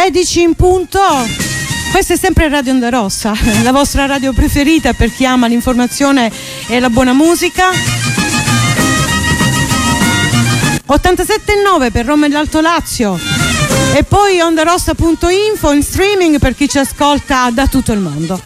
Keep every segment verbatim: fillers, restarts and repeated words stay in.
sedici in punto. Questa è sempre Radio Onda Rossa, la vostra radio preferita per chi ama l'informazione e la buona musica. ottantasette virgola nove per Roma e l'Alto Lazio e poi ondarossa punto info in streaming per chi ci ascolta da tutto il mondo.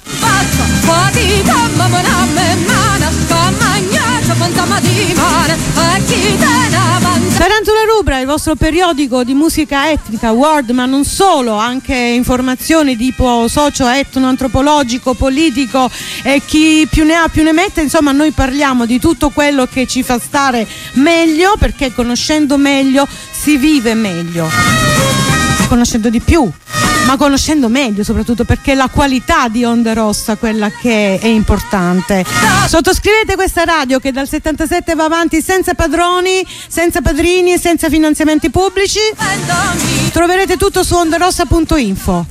Tarantula Rubra, il vostro periodico di musica etnica, world, ma non solo, anche informazioni tipo socio-etno-antropologico, politico e chi più ne ha più ne mette. Insomma, noi parliamo di tutto quello che ci fa stare meglio, perché conoscendo meglio si vive meglio, conoscendo di più, ma conoscendo meglio soprattutto, perché la qualità di Onda Rossa quella che è importante. Sottoscrivete questa radio che dal settantasette va avanti senza padroni, senza padrini e senza finanziamenti pubblici. Troverete tutto su ondarossa punto info.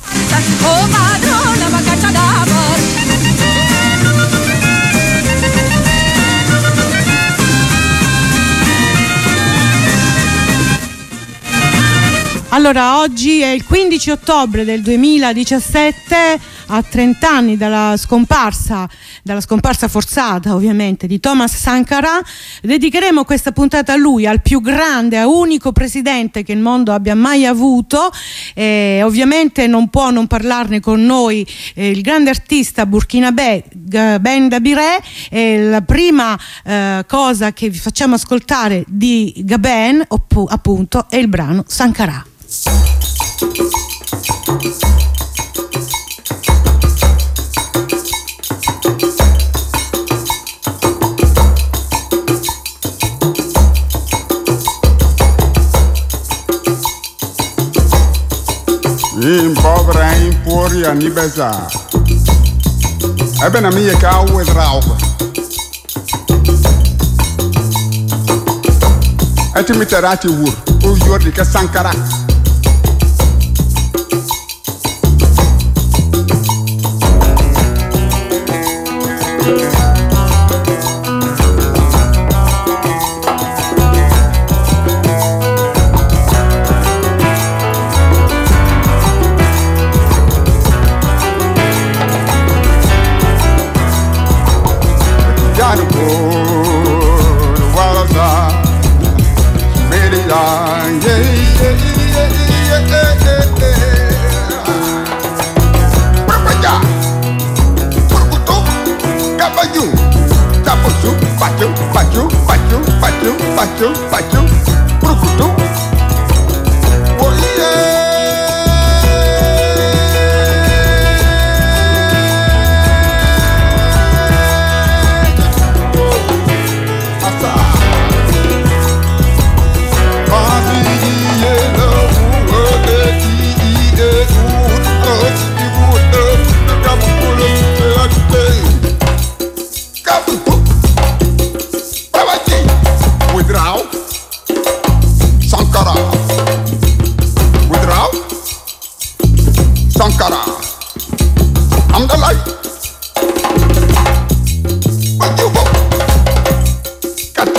Allora, oggi è il quindici ottobre del duemiladiciassette, a trenta anni dalla scomparsa, dalla scomparsa forzata ovviamente di Thomas Sankara. Dedicheremo questa puntata a lui, al più grande, a unico presidente che il mondo abbia mai avuto. E ovviamente non può non parlarne con noi eh, il grande artista burkinabè Ben Dabiré. E la prima eh, cosa che vi facciamo ascoltare di Gaben, oppu- appunto, è il brano Sankara. In povera in fuori a Nibesa. Ebben a mie cau e drauga. E ti metterati ur, u giorni che Sankara. Baju, baju, baju, baju, baju, baju, brucutu. Oh yeah. Asa. Basi ye no wo de di de u o di u de kapulo de ate. Kapulo. Withdraw Sankara. Withdraw Sankara. I'm the light. But you go. Got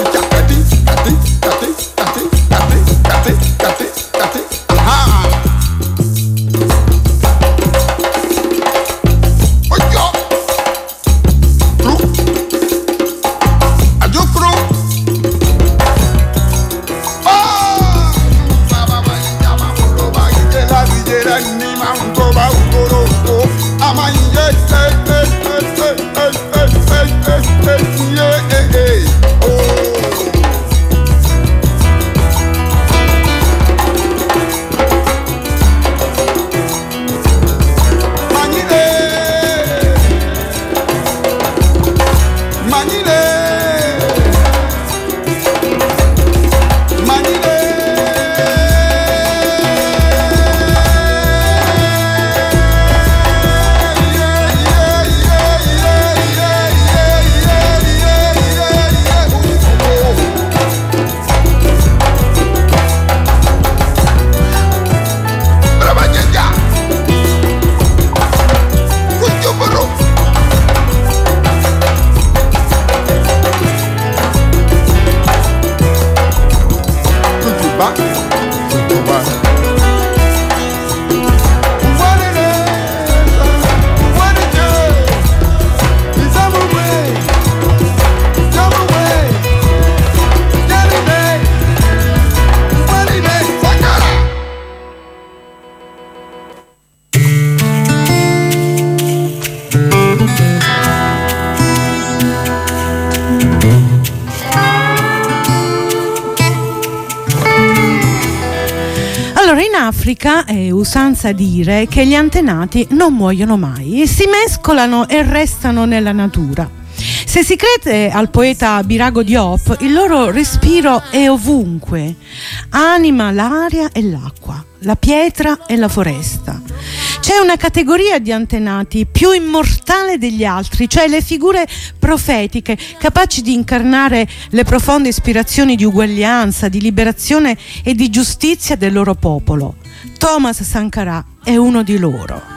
Africa è usanza dire che gli antenati non muoiono mai, si mescolano e restano nella natura. Se si crede al poeta Birago Diop, il loro respiro è ovunque, anima l'aria e l'acqua, la pietra e la foresta. C'è una categoria di antenati più immortale degli altri, cioè le figure profetiche capaci di incarnare le profonde ispirazioni di uguaglianza, di liberazione e di giustizia del loro popolo. Thomas Sankara è uno di loro.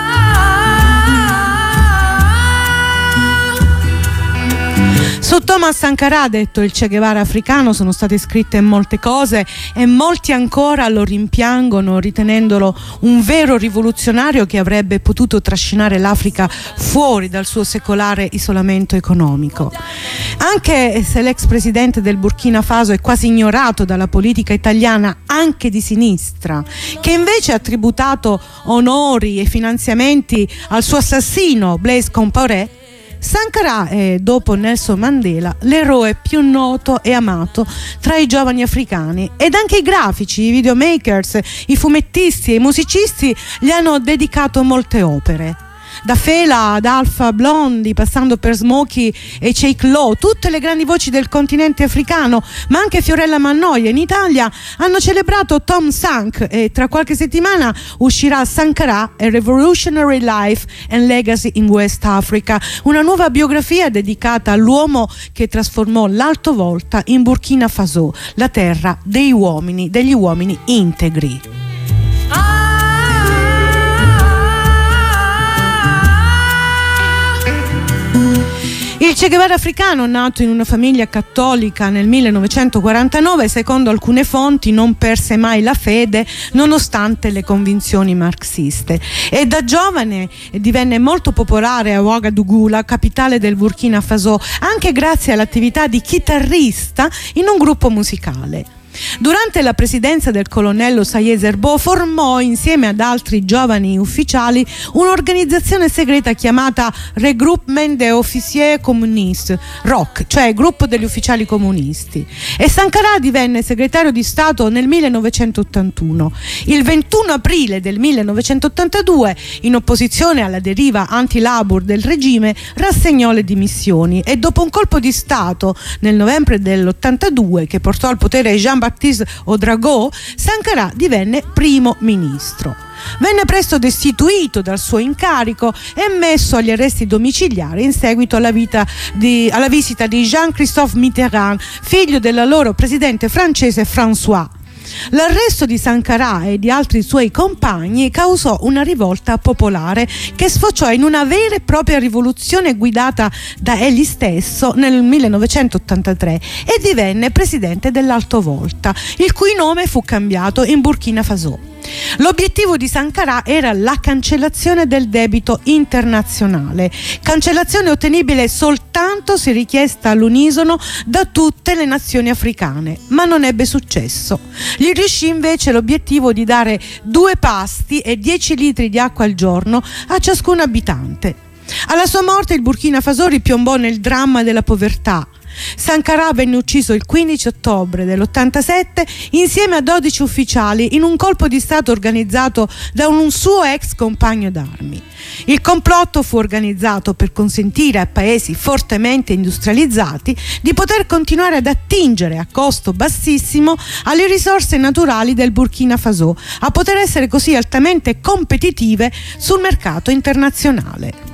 Su Thomas Sankara, ha detto il Che Guevara africano, sono state scritte molte cose e molti ancora lo rimpiangono, ritenendolo un vero rivoluzionario che avrebbe potuto trascinare l'Africa fuori dal suo secolare isolamento economico. Anche se l'ex presidente del Burkina Faso è quasi ignorato dalla politica italiana, anche di sinistra, che invece ha tributato onori e finanziamenti al suo assassino Blaise Compaoré, Sankara è, dopo Nelson Mandela, l'eroe più noto e amato tra i giovani africani, ed anche i grafici, i videomakers, i fumettisti e i musicisti gli hanno dedicato molte opere. Da Fela ad Alpha Blondy, passando per Smokey e Sheikh Lo, tutte le grandi voci del continente africano, ma anche Fiorella Mannoia in Italia, hanno celebrato Tom Sank, e tra qualche settimana uscirà Sankara, A Revolutionary Life and Legacy in West Africa, una nuova biografia dedicata all'uomo che trasformò l'Alto Volta in Burkina Faso, la terra dei uomini, degli uomini integri. Il Che Guevara africano, nato in una famiglia cattolica nel millenovecentoquarantanove, secondo alcune fonti non perse mai la fede nonostante le convinzioni marxiste, e da giovane divenne molto popolare a Ouagadougou, la capitale del Burkina Faso, anche grazie all'attività di chitarrista in un gruppo musicale. Durante la presidenza del colonnello Saye Zerbo formò, insieme ad altri giovani ufficiali, un'organizzazione segreta chiamata Regroupement des Officiers Communistes, R O C, cioè Gruppo degli Ufficiali Comunisti, e Sankara divenne segretario di Stato nel millenovecentottantuno. Il ventuno aprile del millenovecentottantadue, in opposizione alla deriva anti-Labour del regime, rassegnò le dimissioni, e dopo un colpo di Stato nel novembre dell'ottantadue che portò al potere Jean Baptiste Ouedraogo, Sankara divenne primo ministro. Venne presto destituito dal suo incarico e messo agli arresti domiciliari in seguito alla, vita di, alla visita di Jean-Christophe Mitterrand, figlio dell'allora presidente francese François. L'arresto di Sankara e di altri suoi compagni causò una rivolta popolare che sfociò in una vera e propria rivoluzione guidata da egli stesso nel millenovecentottantatré, e divenne presidente dell'Alto Volta, il cui nome fu cambiato in Burkina Faso. L'obiettivo di Sankara era la cancellazione del debito internazionale, cancellazione ottenibile soltanto se richiesta all'unisono da tutte le nazioni africane, ma non ebbe successo. Gli riuscì invece l'obiettivo di dare due pasti e dieci litri di acqua al giorno a ciascun abitante. Alla sua morte il Burkina Faso ripiombò nel dramma della povertà. Sankara venne ucciso il quindici ottobre dell'ottantasette insieme a dodici ufficiali in un colpo di stato organizzato da un suo ex compagno d'armi. Il complotto fu organizzato per consentire a paesi fortemente industrializzati di poter continuare ad attingere a costo bassissimo alle risorse naturali del Burkina Faso, a poter essere così altamente competitive sul mercato internazionale.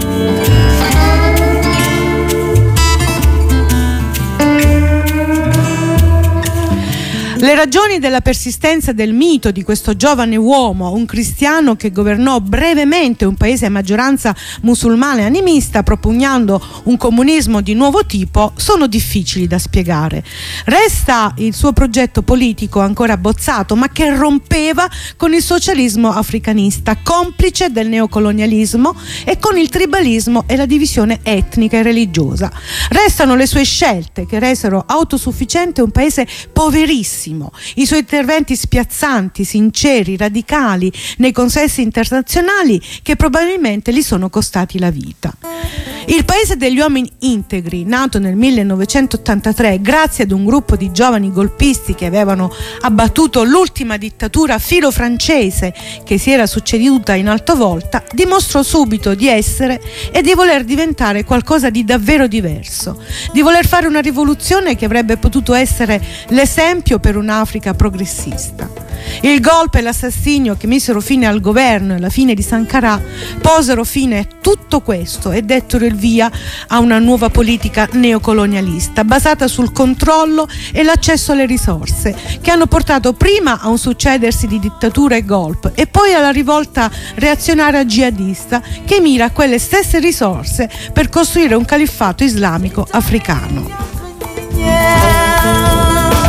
Le ragioni della persistenza del mito di questo giovane uomo, un cristiano che governò brevemente un paese a maggioranza musulmana e animista, propugnando un comunismo di nuovo tipo, sono difficili da spiegare. Resta il suo progetto politico ancora bozzato, ma che rompeva con il socialismo africanista, complice del neocolonialismo, e con il tribalismo e la divisione etnica e religiosa. Restano le sue scelte che resero autosufficiente un paese poverissimo, durissimo. I suoi interventi spiazzanti, sinceri, radicali nei consessi internazionali che probabilmente gli sono costati la vita. Il paese degli uomini integri, nato nel millenovecentottantatré grazie ad un gruppo di giovani golpisti che avevano abbattuto l'ultima dittatura filo-francese che si era succeduta in Alto Volta, dimostrò subito di essere e di voler diventare qualcosa di davvero diverso, di voler fare una rivoluzione che avrebbe potuto essere l'esempio per un'Africa progressista. Il golpe e l'assassinio che misero fine al governo e la fine di Sankara posero fine a tutto questo e dettero il via a una nuova politica neocolonialista basata sul controllo e l'accesso alle risorse, che hanno portato prima a un succedersi di dittatura e golpe e poi alla rivolta reazionaria jihadista che mira a quelle stesse risorse per costruire un califfato islamico africano. Yeah.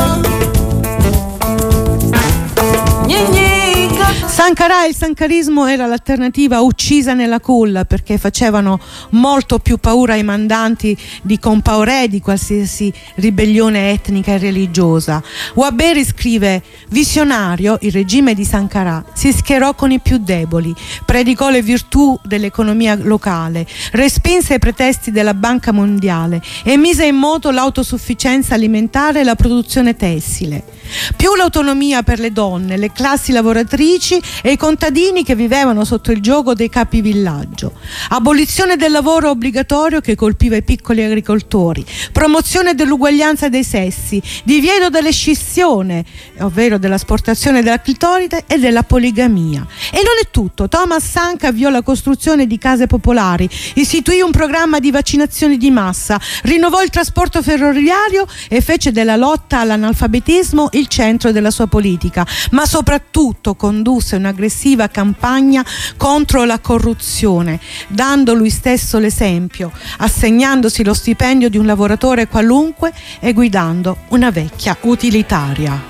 Sankara e il sankarismo era l'alternativa uccisa nella culla, perché facevano molto più paura ai mandanti di Compaoré di qualsiasi ribellione etnica e religiosa. Waberi scrive: visionario, il regime di Sankara si schierò con i più deboli, predicò le virtù dell'economia locale, respinse i pretesti della Banca Mondiale e mise in moto l'autosufficienza alimentare e la produzione tessile. Più l'autonomia per le donne, le classi lavoratrici e i contadini che vivevano sotto il giogo dei capi villaggio. Abolizione del lavoro obbligatorio che colpiva i piccoli agricoltori, promozione dell'uguaglianza dei sessi, divieto della scissione, ovvero dell'asportazione della clitoride e della poligamia. E non è tutto. Thomas Sankara avviò la costruzione di case popolari, istituì un programma di vaccinazioni di massa, rinnovò il trasporto ferroviario e fece della lotta all'analfabetismo il centro della sua politica, ma soprattutto condusse un'aggressiva campagna contro la corruzione, dando lui stesso l'esempio, assegnandosi lo stipendio di un lavoratore qualunque e guidando una vecchia utilitaria.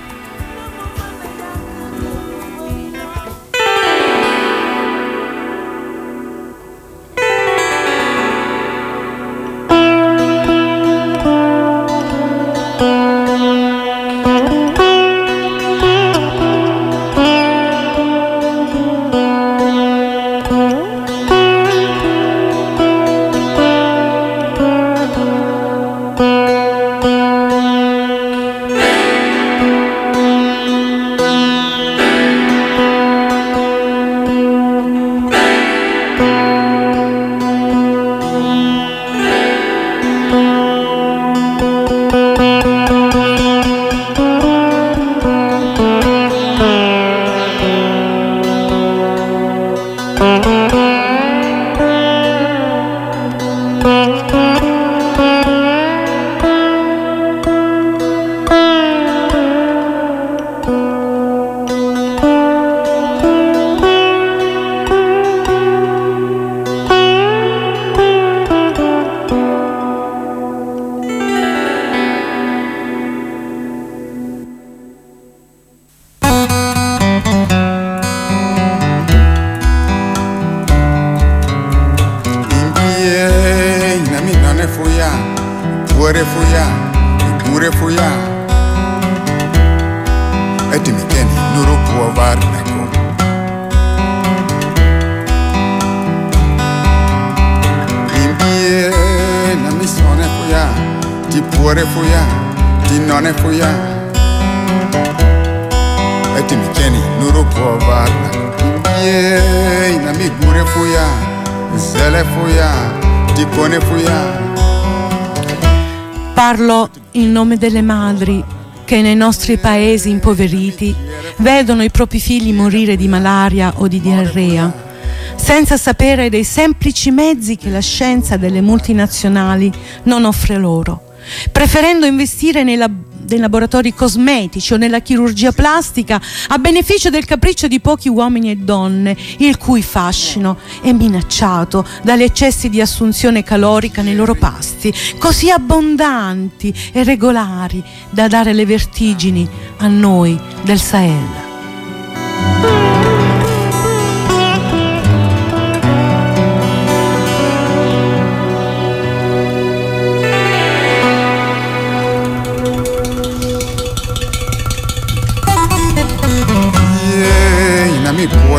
Parlo in nome delle madri che nei nostri paesi impoveriti vedono i propri figli morire di malaria o di diarrea, senza sapere dei semplici mezzi che la scienza delle multinazionali non offre loro, preferendo investire nei laboratori dei laboratori cosmetici o nella chirurgia plastica a beneficio del capriccio di pochi uomini e donne, il cui fascino è minacciato dagli eccessi di assunzione calorica nei loro pasti, così abbondanti e regolari da dare le vertigini a noi del Sahel.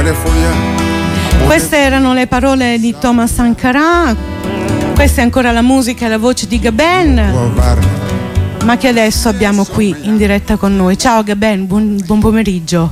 Queste erano le parole di Thomas Sankara, questa è ancora la musica e la voce di Gaben, ma che adesso abbiamo qui in diretta con noi. Ciao Gaben, buon, buon pomeriggio.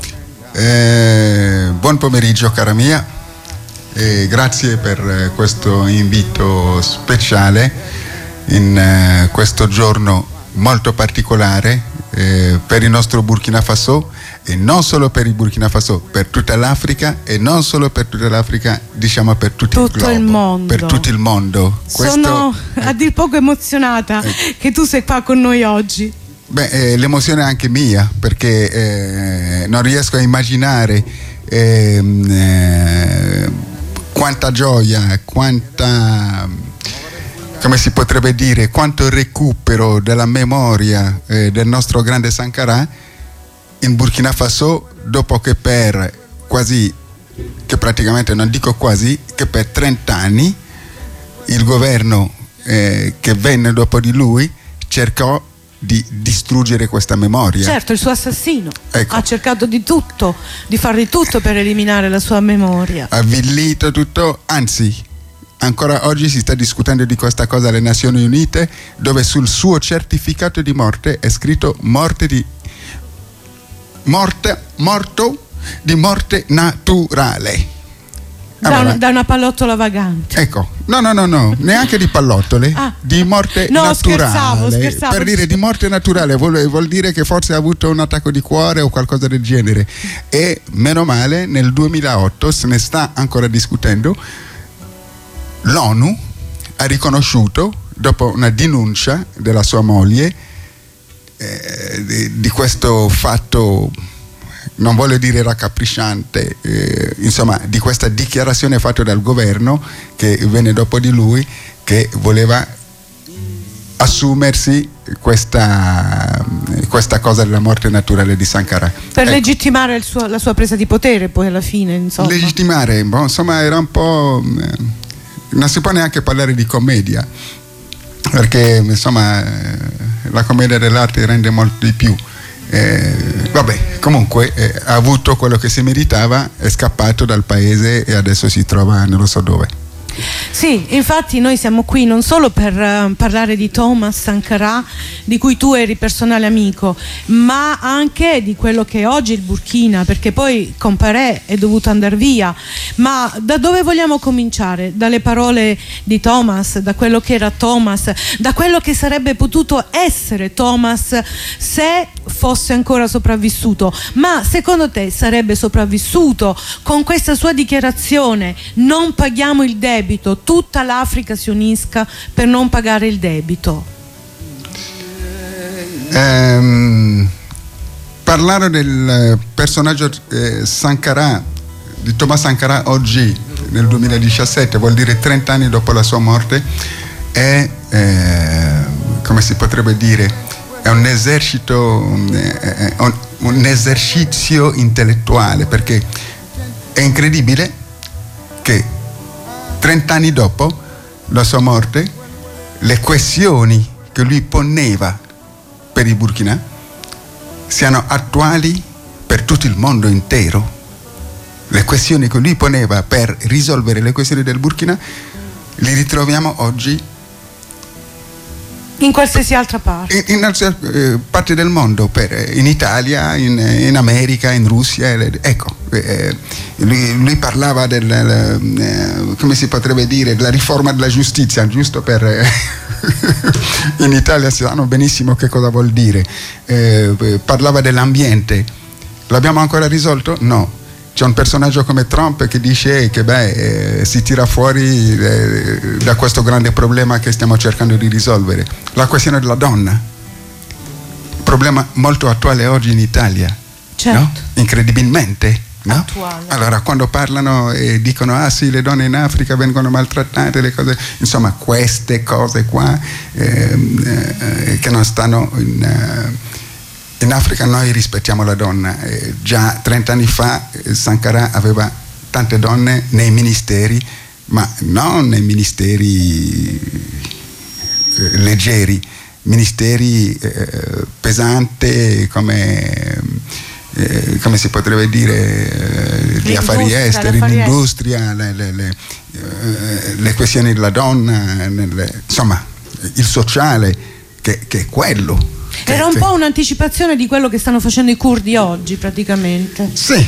Eh, buon pomeriggio cara mia, e grazie per questo invito speciale in eh, questo giorno molto particolare eh, per il nostro Burkina Faso, e non solo per il Burkina Faso, per tutta l'Africa, e non solo per tutta l'Africa, diciamo per tutto, tutto il globo, il mondo. per tutto il mondo. Sono Questo, a dir poco emozionata eh, che tu sei qua con noi oggi. Beh, eh, l'emozione è anche mia, perché eh, non riesco a immaginare eh, eh, quanta gioia, quanta, come si potrebbe dire, quanto recupero della memoria eh, del nostro grande Sankara in Burkina Faso, dopo che per quasi, che praticamente non dico quasi, che per trenta anni il governo eh, che venne dopo di lui cercò di distruggere questa memoria. Certo, il suo assassino ecco. ha cercato di tutto, di fare di tutto per eliminare la sua memoria. Ha avvillito tutto, anzi, ancora oggi si sta discutendo di questa cosa alle Nazioni Unite, dove sul suo certificato di morte è scritto morte di morte, morto di morte naturale. Da, un, da una pallottola vagante. Ecco, no, no, no, no, neanche di pallottole, ah. di morte no, naturale. Scherzavo, scherzavo. Per dire di morte naturale vuol, vuol dire che forse ha avuto un attacco di cuore o qualcosa del genere. E meno male, nel duemilaotto se ne sta ancora discutendo. L'ONU ha riconosciuto, dopo una denuncia della sua moglie, eh, di, di questo fatto, non voglio dire raccapricciante, eh, insomma, di questa dichiarazione fatta dal governo che venne dopo di lui, che voleva assumersi questa, questa cosa della morte naturale di Sankara. Per ecco. legittimare il suo, la sua presa di potere poi alla fine, insomma. Legittimare, boh, insomma, era un po'... Eh, non si può neanche parlare di commedia, perché insomma eh, la commedia dell'arte rende molto di più. Eh, vabbè, comunque eh, ha avuto quello che si meritava, è scappato dal paese e adesso si trova non lo so dove. Sì, infatti noi siamo qui non solo per uh, parlare di Thomas Sankara, di cui tu eri personale amico, ma anche di quello che è oggi il Burkina, perché poi Comparé è dovuto andare via. Ma da dove vogliamo cominciare? Dalle parole di Thomas, da quello che era Thomas, da quello che sarebbe potuto essere Thomas se fosse ancora sopravvissuto. Ma secondo te sarebbe sopravvissuto con questa sua dichiarazione: non paghiamo il debito, tutta l'Africa si unisca per non pagare il debito? Ehm, parlare del personaggio eh, Sankara, di Thomas Sankara oggi nel duemiladiciassette, vuol dire trenta anni dopo la sua morte, è eh, come si potrebbe dire, è un esercito, è un, un esercizio intellettuale, perché è incredibile che trenta anni dopo la sua morte, le questioni che lui poneva per il Burkina siano attuali per tutto il mondo intero. Le questioni che lui poneva per risolvere le questioni del Burkina li ritroviamo oggi in qualsiasi altra parte, in, in altre eh, parti del mondo, per, in Italia, in, in America, in Russia. Ecco, eh, lui, lui parlava del, eh, come si potrebbe dire, della riforma della giustizia, giusto per eh, in Italia sanno benissimo che cosa vuol dire. Eh, parlava dell'ambiente. L'abbiamo ancora risolto? No. C'è un personaggio come Trump che dice che beh, eh, si tira fuori eh, da questo grande problema che stiamo cercando di risolvere, la questione della donna, problema molto attuale oggi in Italia, certo. No? Incredibilmente, no? Attuale. Allora quando parlano e dicono ah sì, le donne in Africa vengono maltrattate, le cose, insomma queste cose qua eh, eh, che non stanno in... Eh, in Africa noi rispettiamo la donna. Eh, già trenta anni fa eh, Sankara aveva tante donne nei ministeri, ma non nei ministeri eh, leggeri, ministeri eh, pesanti come eh, come si potrebbe dire, eh, gli affari esteri, l'industria, le, le, le, eh, le questioni della donna, nelle, insomma il sociale, che, che è quello. Che, Era un che... po' un'anticipazione di quello che stanno facendo i curdi oggi praticamente. Sì.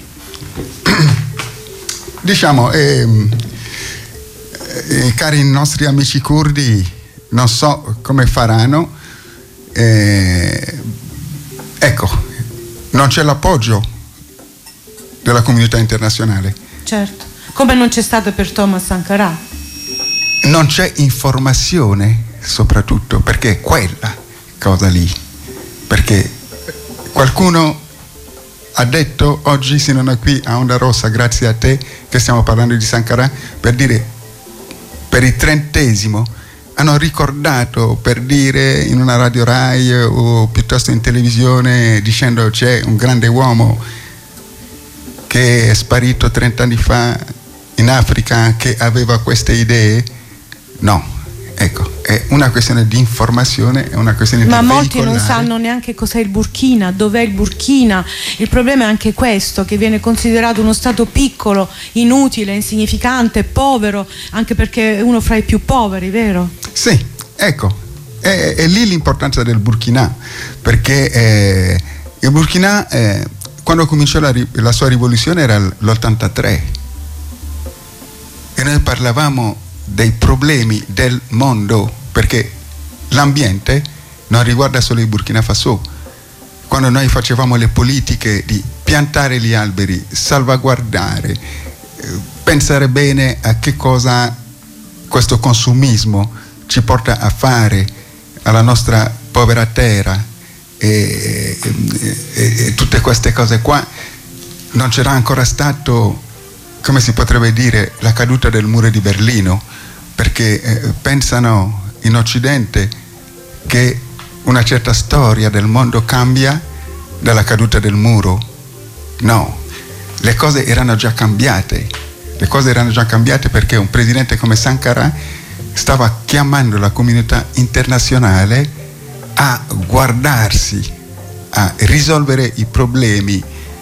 Diciamo, eh, eh, cari nostri amici curdi, non so come faranno, eh, ecco, non c'è l'appoggio della comunità internazionale. Certo, come non c'è stato per Thomas Sankara. Non c'è informazione, soprattutto, perché è quella cosa lì. Perché qualcuno ha detto oggi, se non è qui a Onda Rossa, grazie a te che stiamo parlando di Sankara, per dire, per il trentesimo, hanno ricordato per dire in una radio Rai o piuttosto in televisione, dicendo c'è un grande uomo che è sparito trent'anni fa in Africa che aveva queste idee. No, ecco, è una questione di informazione, è una questione Ma di molti veicolare. non sanno neanche cos'è il Burkina, dov'è il Burkina. Il problema è anche questo, che viene considerato uno stato piccolo, inutile, insignificante, povero, anche perché è uno fra i più poveri, vero? Sì, ecco, è, è lì l'importanza del Burkina, perché eh, il Burkina eh, quando cominciò la, la sua rivoluzione era l'ottantatré e noi parlavamo dei problemi del mondo, perché l'ambiente non riguarda solo il Burkina Faso. Quando noi facevamo le politiche di piantare gli alberi, salvaguardare, eh, pensare bene a che cosa questo consumismo ci porta a fare alla nostra povera terra e, e, e, e tutte queste cose qua, non c'era ancora stato, come si potrebbe dire, la caduta del muro di Berlino, perché eh, pensano in Occidente che una certa storia del mondo cambia dalla caduta del muro. No, le cose erano già cambiate, le cose erano già cambiate perché un presidente come Sankara stava chiamando la comunità internazionale a guardarsi, a risolvere i problemi,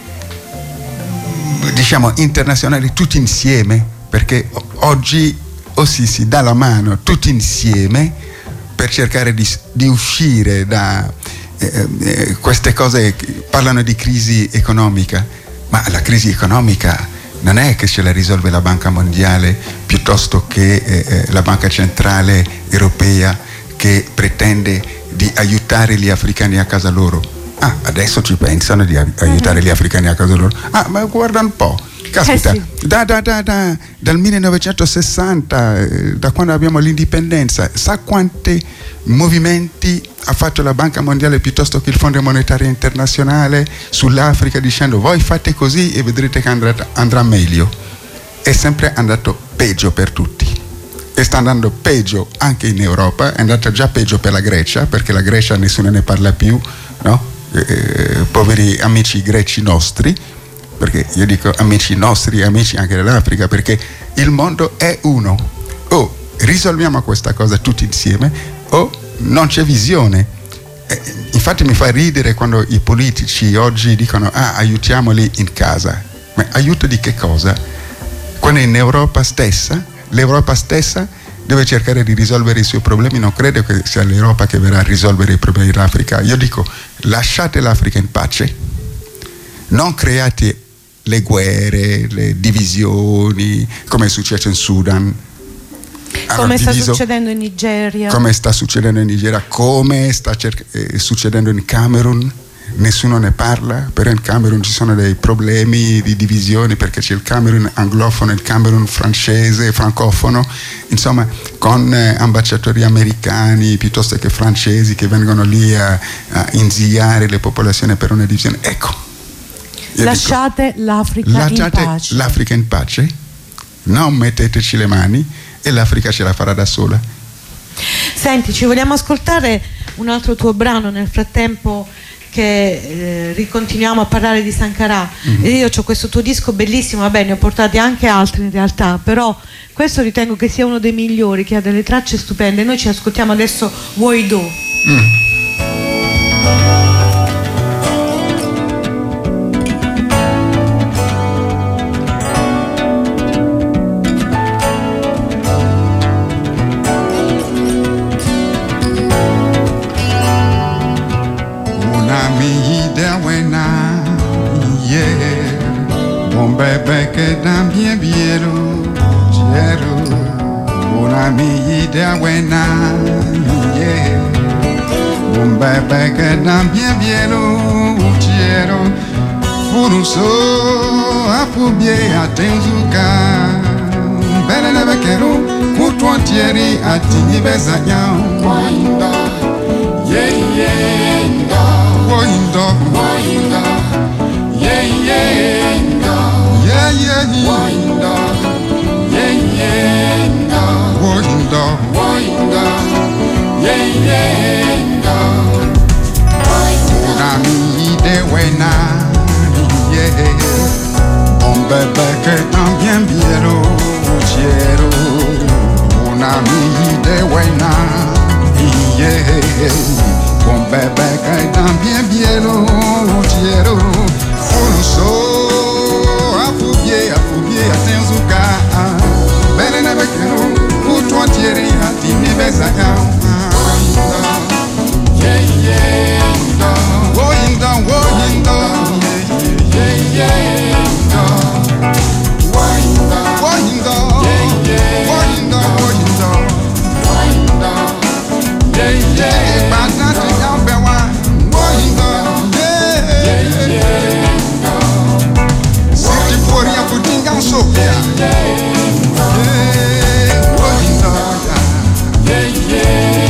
diciamo, internazionali tutti insieme, perché oggi o si, si dà la mano tutti insieme per cercare di, di uscire da eh, eh, queste cose che parlano di crisi economica, ma la crisi economica non è che ce la risolve la Banca Mondiale piuttosto che eh, la Banca Centrale Europea, che pretende di aiutare gli africani a casa loro. Ah, adesso ci pensano di aiutare gli africani a casa loro. Ah, ma guarda un po', caspita, eh sì. da, da, da, da, dal millenovecentosessanta, eh, da quando abbiamo l'indipendenza, sa quanti movimenti ha fatto la Banca Mondiale piuttosto che il Fondo Monetario Internazionale sull'Africa, dicendo voi fate così e vedrete che andrà, andrà meglio. È sempre andato peggio per tutti e sta andando peggio anche in Europa. È andata già peggio per la Grecia, perché la Grecia nessuno ne parla più, no? Eh, poveri amici greci nostri, perché io dico amici nostri, amici anche dell'Africa, perché il mondo è uno. O risolviamo questa cosa tutti insieme o non c'è visione. Eh, infatti mi fa ridere quando i politici oggi dicono ah, aiutiamoli in casa. Ma aiuto di che cosa? Quando in Europa stessa, l'Europa stessa deve cercare di risolvere i suoi problemi. Non credo che sia l'Europa che verrà a risolvere i problemi dell'Africa. Io dico, lasciate l'Africa in pace, non create le guerre, le divisioni, come è successo in Sudan, come sta diviso, succedendo in Nigeria, come sta succedendo in Nigeria, come sta cer- eh, succedendo in Camerun. Nessuno ne parla, però in Camerun ci sono dei problemi di divisioni, perché c'è il Camerun anglofono e il Camerun francese, francofono, insomma, con eh, ambasciatori americani piuttosto che francesi che vengono lì a, a inziare le popolazioni per una divisione. Ecco, lasciate dico, l'Africa lasciate in pace. l'Africa in pace, non metteteci le mani e l'Africa ce la farà da sola. Senti, ci vogliamo ascoltare un altro tuo brano nel frattempo che eh, ricontinuiamo a parlare di Sankara. Mm-hmm. E io ho questo tuo disco bellissimo, vabbè, ne ho portati anche altri in realtà, però questo ritengo che sia uno dei migliori, che ha delle tracce stupende. Noi ci ascoltiamo adesso Woido. Mm. un bebé che da bien biero, quiero una mi idea buena, yeah. Un bebé che da bien biero, quiero furuso a fubie a tenzuka, bene neve quero mutuantieri a tini bezanyao. Waindo, yeah yeah, waindo, waindo, yeah yeah, yeah yeah, waindo, yeah yeah, waindo, waindo, yeah yeah, una mi de buena, yeah, un bebé que también viero, quiero una mi de buena, yeah, un bebé que también viero, quiero furuso a fubie a fubie a tenzuka, bene neve quero mutuantieri a tini bezanyao. Yeah yeah, woinda woinda, yeah yeah, woinda woinda, yeah yeah, woinda woinda, woinda, yeah yeah, batata yambewa, woinda, yeah yeah, siti fuori a putinga sopia, yeah, woinda, yeah yeah.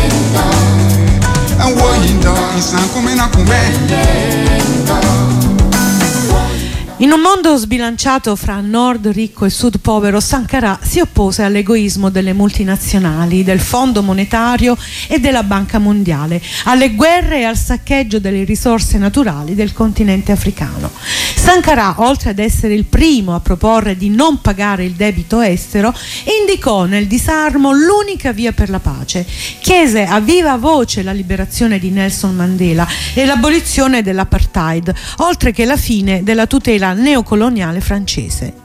In un mondo sbilanciato fra nord ricco e sud povero, Sankara si oppose all'egoismo delle multinazionali, del Fondo Monetario e della Banca Mondiale, alle guerre e al saccheggio delle risorse naturali del continente africano. Sankara, oltre ad essere il primo a proporre di non pagare il debito estero, indicò nel disarmo l'unica via per la pace. Chiese a viva voce la liberazione di Nelson Mandela e l'abolizione dell'apartheid, oltre che la fine della tutela neocoloniale francese.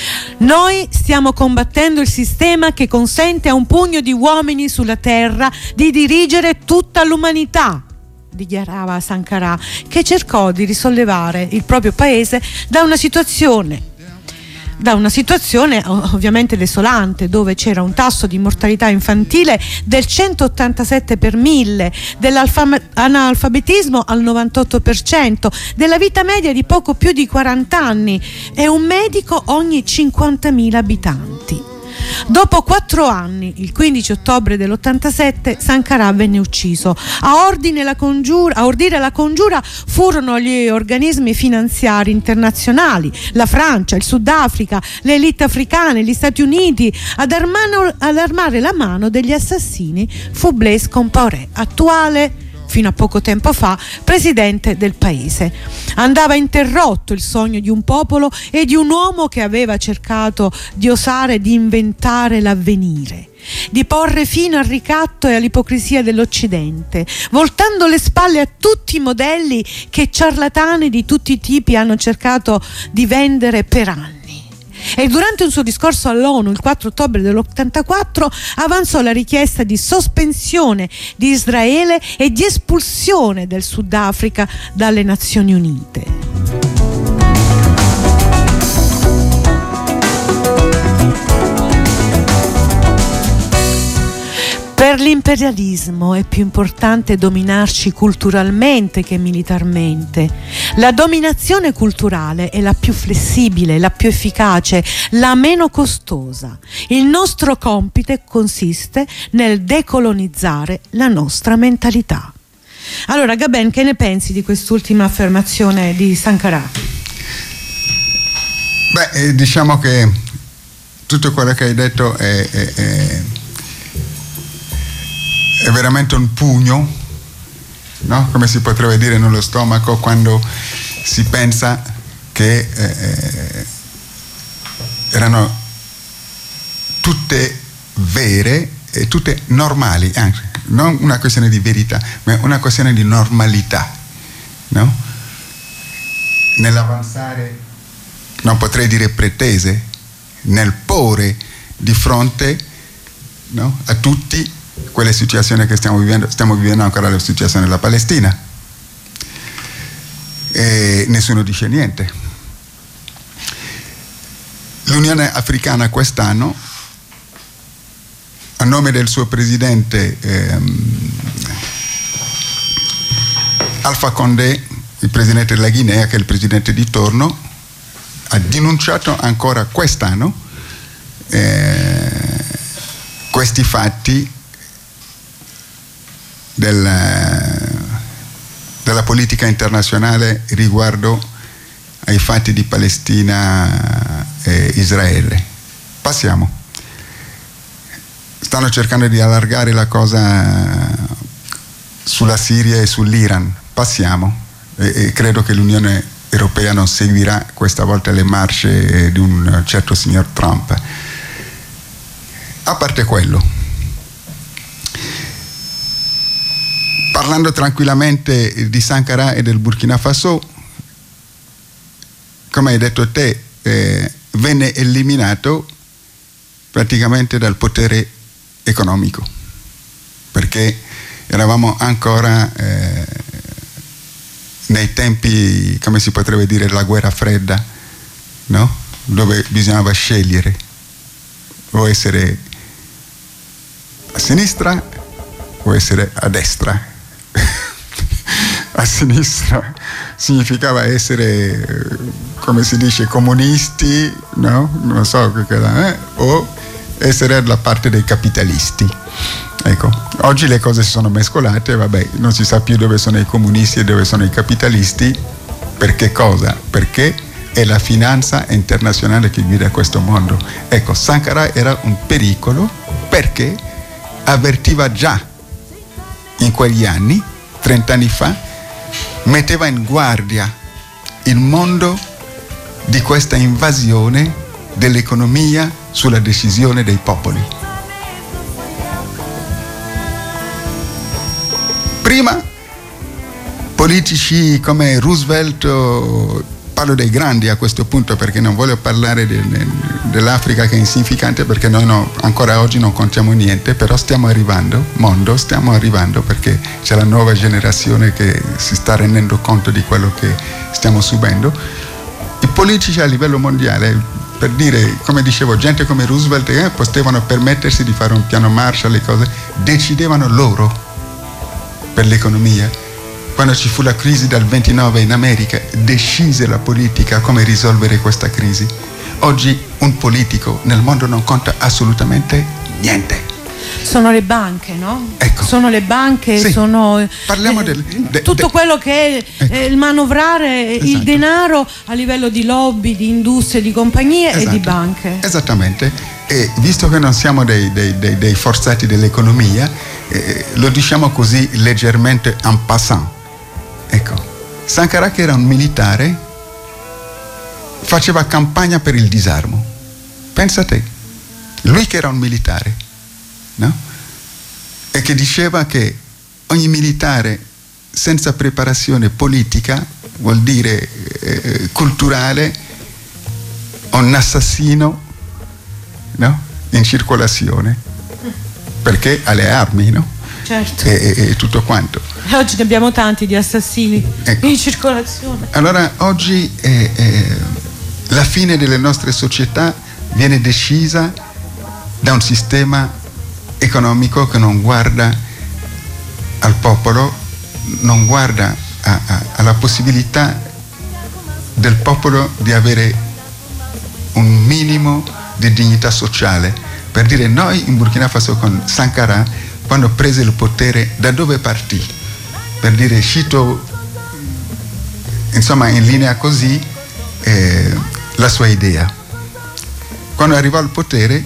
Noi stiamo combattendo il sistema che consente a un pugno di uomini sulla terra di dirigere tutta l'umanità, dichiarava Sankara, che cercò di risollevare il proprio paese da una situazione da una situazione ovviamente desolante, dove c'era un tasso di mortalità infantile del centottantasette per mille, dell'analfabetismo al novantotto per cento, della vita media di poco più di quaranta anni e un medico ogni cinquantamila abitanti. Dopo quattro anni, il quindici ottobre dell'ottantasette, Sankara venne ucciso. A, ordine la congiura, a ordire la congiura furono gli organismi finanziari internazionali, la Francia, il Sudafrica, le elite africane, gli Stati Uniti. Ad, armano, ad armare la mano degli assassini fu Blaise Compaoré, attuale, fino a poco tempo fa, presidente del paese. Andava interrotto il sogno di un popolo e di un uomo che aveva cercato di osare di inventare l'avvenire, di porre fine al ricatto e all'ipocrisia dell'Occidente, voltando le spalle a tutti i modelli che ciarlatani di tutti i tipi hanno cercato di vendere per anni. E durante un suo discorso all'ONU il quattro ottobre dell'ottantaquattro avanzò la richiesta di sospensione di Israele e di espulsione del Sudafrica dalle Nazioni Unite. Per l'imperialismo è più importante dominarci culturalmente che militarmente. La dominazione culturale è la più flessibile, la più efficace, la meno costosa. Il nostro compito consiste nel decolonizzare la nostra mentalità. Allora, Gaben, che ne pensi di quest'ultima affermazione di Sankara? Beh, diciamo che tutto quello che hai detto è... è, è... è veramente un pugno, no? Come si potrebbe dire, nello stomaco quando si pensa che eh, erano tutte vere e tutte normali, anzi, non una questione di verità, ma una questione di normalità, no? Nell'avanzare, non potrei dire pretese, nel porre di fronte, no, a tutti quelle situazioni che stiamo vivendo, stiamo vivendo ancora la situazione della Palestina, e nessuno dice niente. l'Unione Africana quest'anno, a nome del suo presidente ehm, Alpha Condé, il presidente della Guinea, che è il presidente di turno, ha denunciato ancora quest'anno eh, questi fatti del, della politica internazionale riguardo ai fatti di Palestina e Israele. Passiamo. Stanno cercando di allargare la cosa sulla Siria e sull'Iran. Passiamo. E, e credo che l'Unione Europea non seguirà questa volta le marce di un certo signor Trump. A parte quello, parlando tranquillamente di Sankara e del Burkina Faso, come hai detto te, eh, venne eliminato praticamente dal potere economico, perché eravamo ancora eh, nei tempi, come si potrebbe dire, della guerra fredda, no? Dove bisognava scegliere o essere a sinistra o essere a destra. A sinistra significava essere, come si dice, comunisti, no? Non so che cosa, eh? O essere dalla parte dei capitalisti. Ecco, oggi le cose si sono mescolate, vabbè, non si sa più dove sono i comunisti e dove sono i capitalisti. Per che cosa? Perché è la finanza internazionale che guida questo mondo. Ecco, Sankara era un pericolo perché avvertiva già in quegli anni, trent'anni fa, metteva in guardia il mondo di questa invasione dell'economia sulla decisione dei popoli. Prima politici come Roosevelt, parlo dei grandi a questo punto perché non voglio parlare de, de, dell'Africa che è insignificante, perché noi no, ancora oggi non contiamo niente, però stiamo arrivando, mondo, stiamo arrivando, perché c'è la nuova generazione che si sta rendendo conto di quello che stiamo subendo. I politici a livello mondiale, per dire, come dicevo, gente come Roosevelt eh, potevano permettersi di fare un piano Marshall, le cose, decidevano loro per l'economia. Quando ci fu la crisi del ventinove in America, decise la politica come risolvere questa crisi. Oggi un politico nel mondo non conta assolutamente niente. Sono le banche, no? Ecco. Sono le banche, sì. sono Parliamo eh, del, de, tutto de, quello che è ecco. eh, il manovrare Esatto. il denaro a livello di lobby, di industrie, di compagnie esatto. e di banche. Esattamente. E visto che non siamo dei, dei, dei, dei forzati dell'economia, eh, lo diciamo così leggermente en passant. Ecco, Sankara, che era un militare, faceva campagna per il disarmo. Pensa a te, lui che era un militare, no? E che diceva che ogni militare senza preparazione politica vuol dire eh, culturale, un assassino, no? In circolazione, perché ha le armi, no? Certo. E, e, e tutto quanto. E oggi ne abbiamo tanti di assassini ecco. in circolazione. Allora oggi eh, eh, la fine delle nostre società viene decisa da un sistema economico che non guarda al popolo, non guarda a, a, alla possibilità del popolo di avere un minimo di dignità sociale. Per dire, noi in Burkina Faso con Sankara, quando prese il potere, da dove partì? Per dire, cito insomma in linea così eh, la sua idea. Quando arrivò al potere,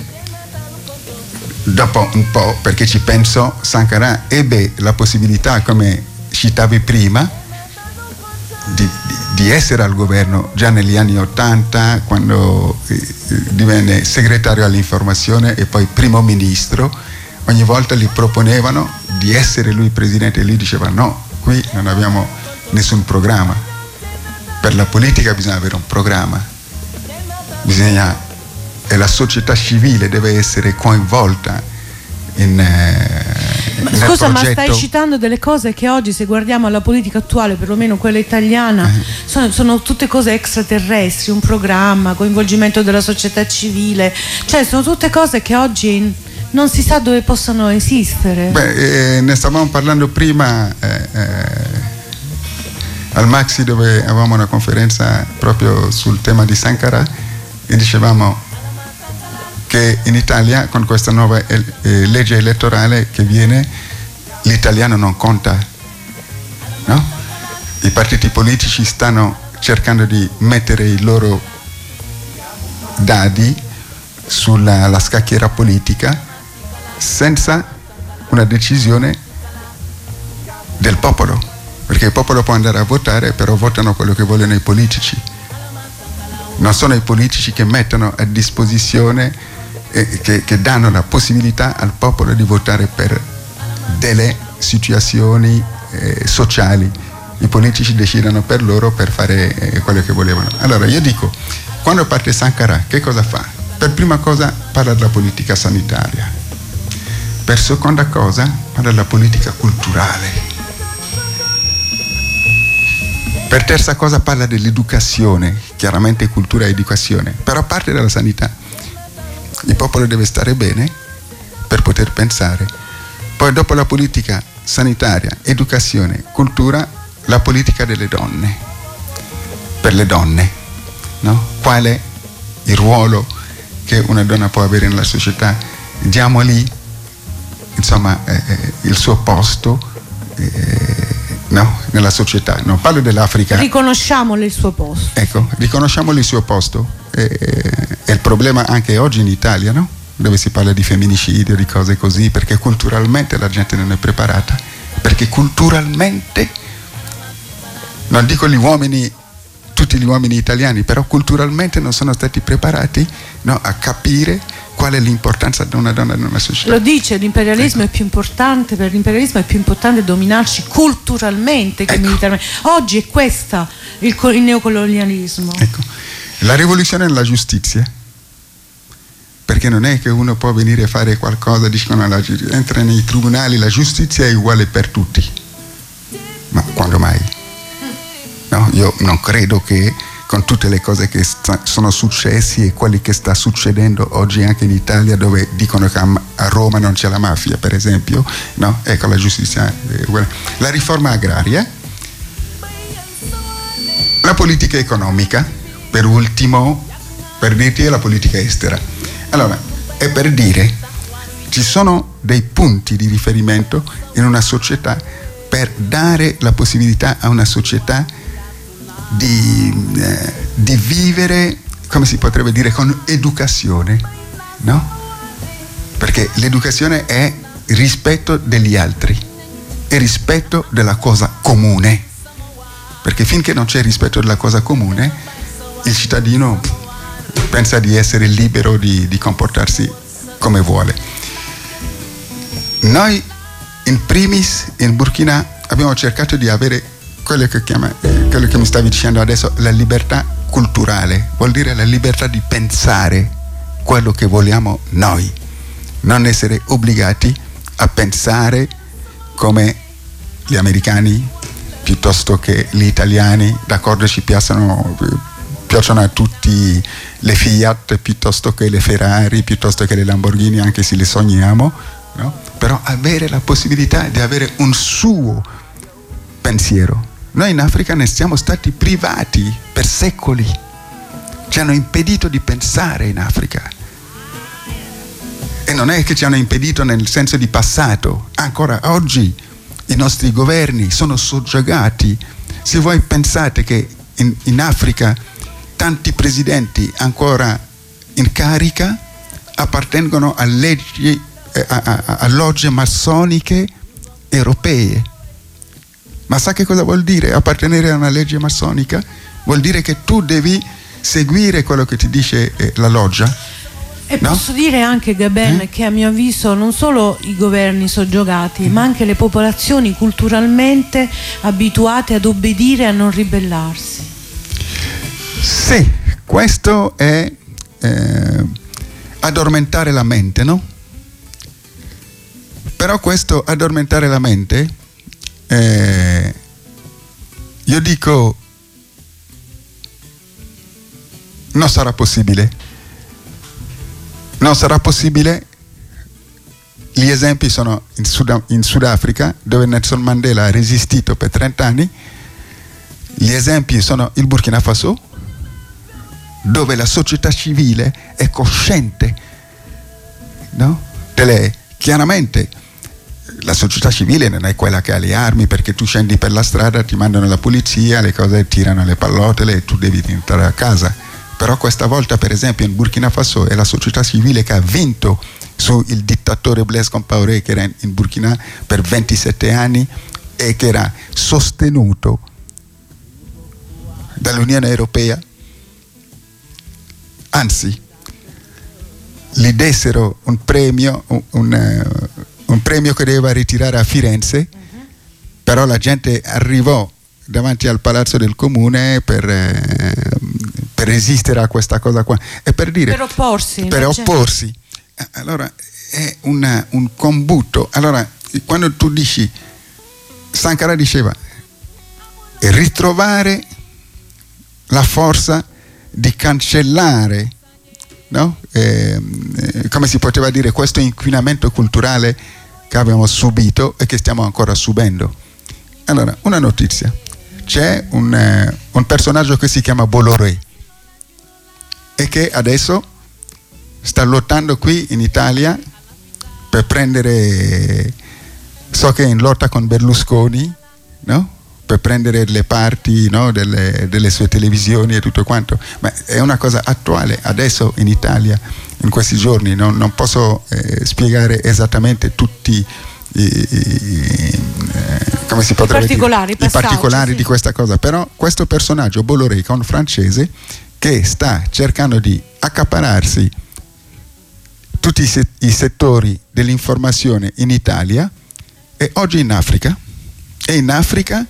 dopo un po', perché ci penso, Sankara ebbe la possibilità, come citavi prima, di, di, di essere al governo già negli anni ottanta, quando eh, divenne segretario all'informazione e poi primo ministro. Ogni volta gli proponevano di essere lui presidente e lui diceva no, qui non abbiamo nessun programma. Per la politica bisogna avere un programma, bisogna, e la società civile deve essere coinvolta in, eh, Ma scusa, progetto... ma stai citando delle cose che oggi, se guardiamo alla politica attuale, perlomeno quella italiana, eh. sono, sono tutte cose extraterrestri, un programma, coinvolgimento della società civile, cioè sono tutte cose che oggi non si sa dove possano esistere. Beh, eh, ne stavamo parlando prima eh, eh, al Maxi, dove avevamo una conferenza proprio sul tema di Sankara, e dicevamo che in Italia, con questa nuova eh, legge elettorale che viene, l'italiano non conta, no? I partiti politici stanno cercando di mettere i loro dadi sulla la scacchiera politica senza una decisione del popolo, perché il popolo può andare a votare, però votano quello che vogliono i politici. Non sono i politici che mettono a disposizione, eh, che, che danno la possibilità al popolo di votare per delle situazioni eh, sociali. I politici decidono per loro per fare eh, quello che volevano. Allora io dico, quando parte Sankara, che cosa fa? Per prima cosa parla della politica sanitaria, per seconda cosa parla della politica culturale, per terza cosa parla dell'educazione, chiaramente cultura e educazione, però parte dalla sanità. Il popolo deve stare bene per poter pensare. Poi dopo la politica sanitaria, educazione, cultura, la politica delle donne, per le donne, no? Qual è il ruolo che una donna può avere nella società? Diamogli, insomma, eh, eh, il suo posto eh, no? nella società. Non parlo dell'Africa. Riconosciamole il suo posto. Ecco, riconosciamole il suo posto. Eh, è il problema anche oggi in Italia, no? Dove si parla di femminicidio, di cose così, perché culturalmente la gente non è preparata, perché culturalmente, non dico gli uomini, tutti gli uomini italiani, però culturalmente non sono stati preparati, no, a capire qual è l'importanza di una donna in una società. Lo dice, l'imperialismo ecco. è più importante, per l'imperialismo è più importante dominarci culturalmente che ecco. militarmente. Oggi è questa il, il neocolonialismo. Ecco, la rivoluzione nella giustizia, perché non è che uno può venire a fare qualcosa, dicono la, entra nei tribunali, la giustizia è uguale per tutti. Ma quando mai? No, io non credo che con tutte le cose che sta, sono successi e quelli che sta succedendo oggi anche in Italia, dove dicono che a, a Roma non c'è la mafia, per esempio, no? Ecco, la giustizia è uguale. La riforma agraria, la politica economica, per ultimo, per dirti, è la politica estera. Allora, è per dire, ci sono dei punti di riferimento in una società per dare la possibilità a una società di, eh, di vivere, come si potrebbe dire, con educazione, no? Perché l'educazione è rispetto degli altri, è rispetto della cosa comune, perché finché non c'è rispetto della cosa comune, il cittadino pensa di essere libero di, di comportarsi come vuole. Noi in primis in Burkina abbiamo cercato di avere quello che, chiama, eh, quello che mi stavi dicendo adesso, la libertà culturale, vuol dire la libertà di pensare quello che vogliamo noi, non essere obbligati a pensare come gli americani piuttosto che gli italiani. D'accordo, ci piacciono, piacciono a tutti le Fiat piuttosto che le Ferrari, piuttosto che le Lamborghini, anche se le sogniamo, no? Però avere la possibilità di avere un suo pensiero. Noi in Africa ne siamo stati privati per secoli, ci hanno impedito di pensare in Africa, e non è che ci hanno impedito nel senso di passato, ancora oggi i nostri governi sono soggiogati. Se voi pensate che in, in Africa tanti presidenti ancora in carica appartengono a leggi, a, a, a logge massoniche europee. Ma sa che cosa vuol dire appartenere a una legge massonica? Vuol dire che tu devi seguire quello che ti dice eh, la loggia. E no? Posso dire anche, Gaben, eh? che a mio avviso non solo i governi soggiogati, mm. ma anche le popolazioni culturalmente abituate ad obbedire e a non ribellarsi. Sì, questo è eh, addormentare la mente, no? Però questo addormentare la mente, eh, io dico, non sarà possibile. Non sarà possibile. Gli esempi sono in, Sud- in Sudafrica, dove Nelson Mandela ha resistito per trenta anni. Gli esempi sono il Burkina Faso, dove la società civile è cosciente, no? Delle, chiaramente la società civile non è quella che ha le armi, perché tu scendi per la strada, ti mandano la polizia, le cose tirano le pallottole e tu devi entrare a casa. Però questa volta, per esempio, in Burkina Faso è la società civile che ha vinto sul dittatore Blaise Compaoré, che era in Burkina per ventisette anni e che era sostenuto dall'Unione Europea. Anzi, gli dessero un premio, un, un, un premio che doveva ritirare a Firenze, uh-huh. Però la gente arrivò davanti al palazzo del comune per, eh, per resistere a questa cosa qua e per dire per opporsi per opporsi. Allora è una, un combutto. Allora quando tu dici, Sankara diceva, ritrovare la forza di cancellare, no? Eh, come si poteva dire, questo inquinamento culturale che abbiamo subito e che stiamo ancora subendo. Allora, una notizia: c'è un, eh, un personaggio che si chiama Bolloré e che adesso sta lottando qui in Italia per prendere, so che è in lotta con Berlusconi, no? Per prendere le parti, no? delle, delle sue televisioni e tutto quanto, ma è una cosa attuale adesso in Italia in questi giorni. Non, non posso eh, spiegare esattamente tutti i, i, come si potrebbe I particolari, dire, i particolari sì. di questa cosa, però questo personaggio Bolloré, che è un francese che sta cercando di accapararsi tutti i, se- i settori dell'informazione in Italia e oggi in Africa, e in Africa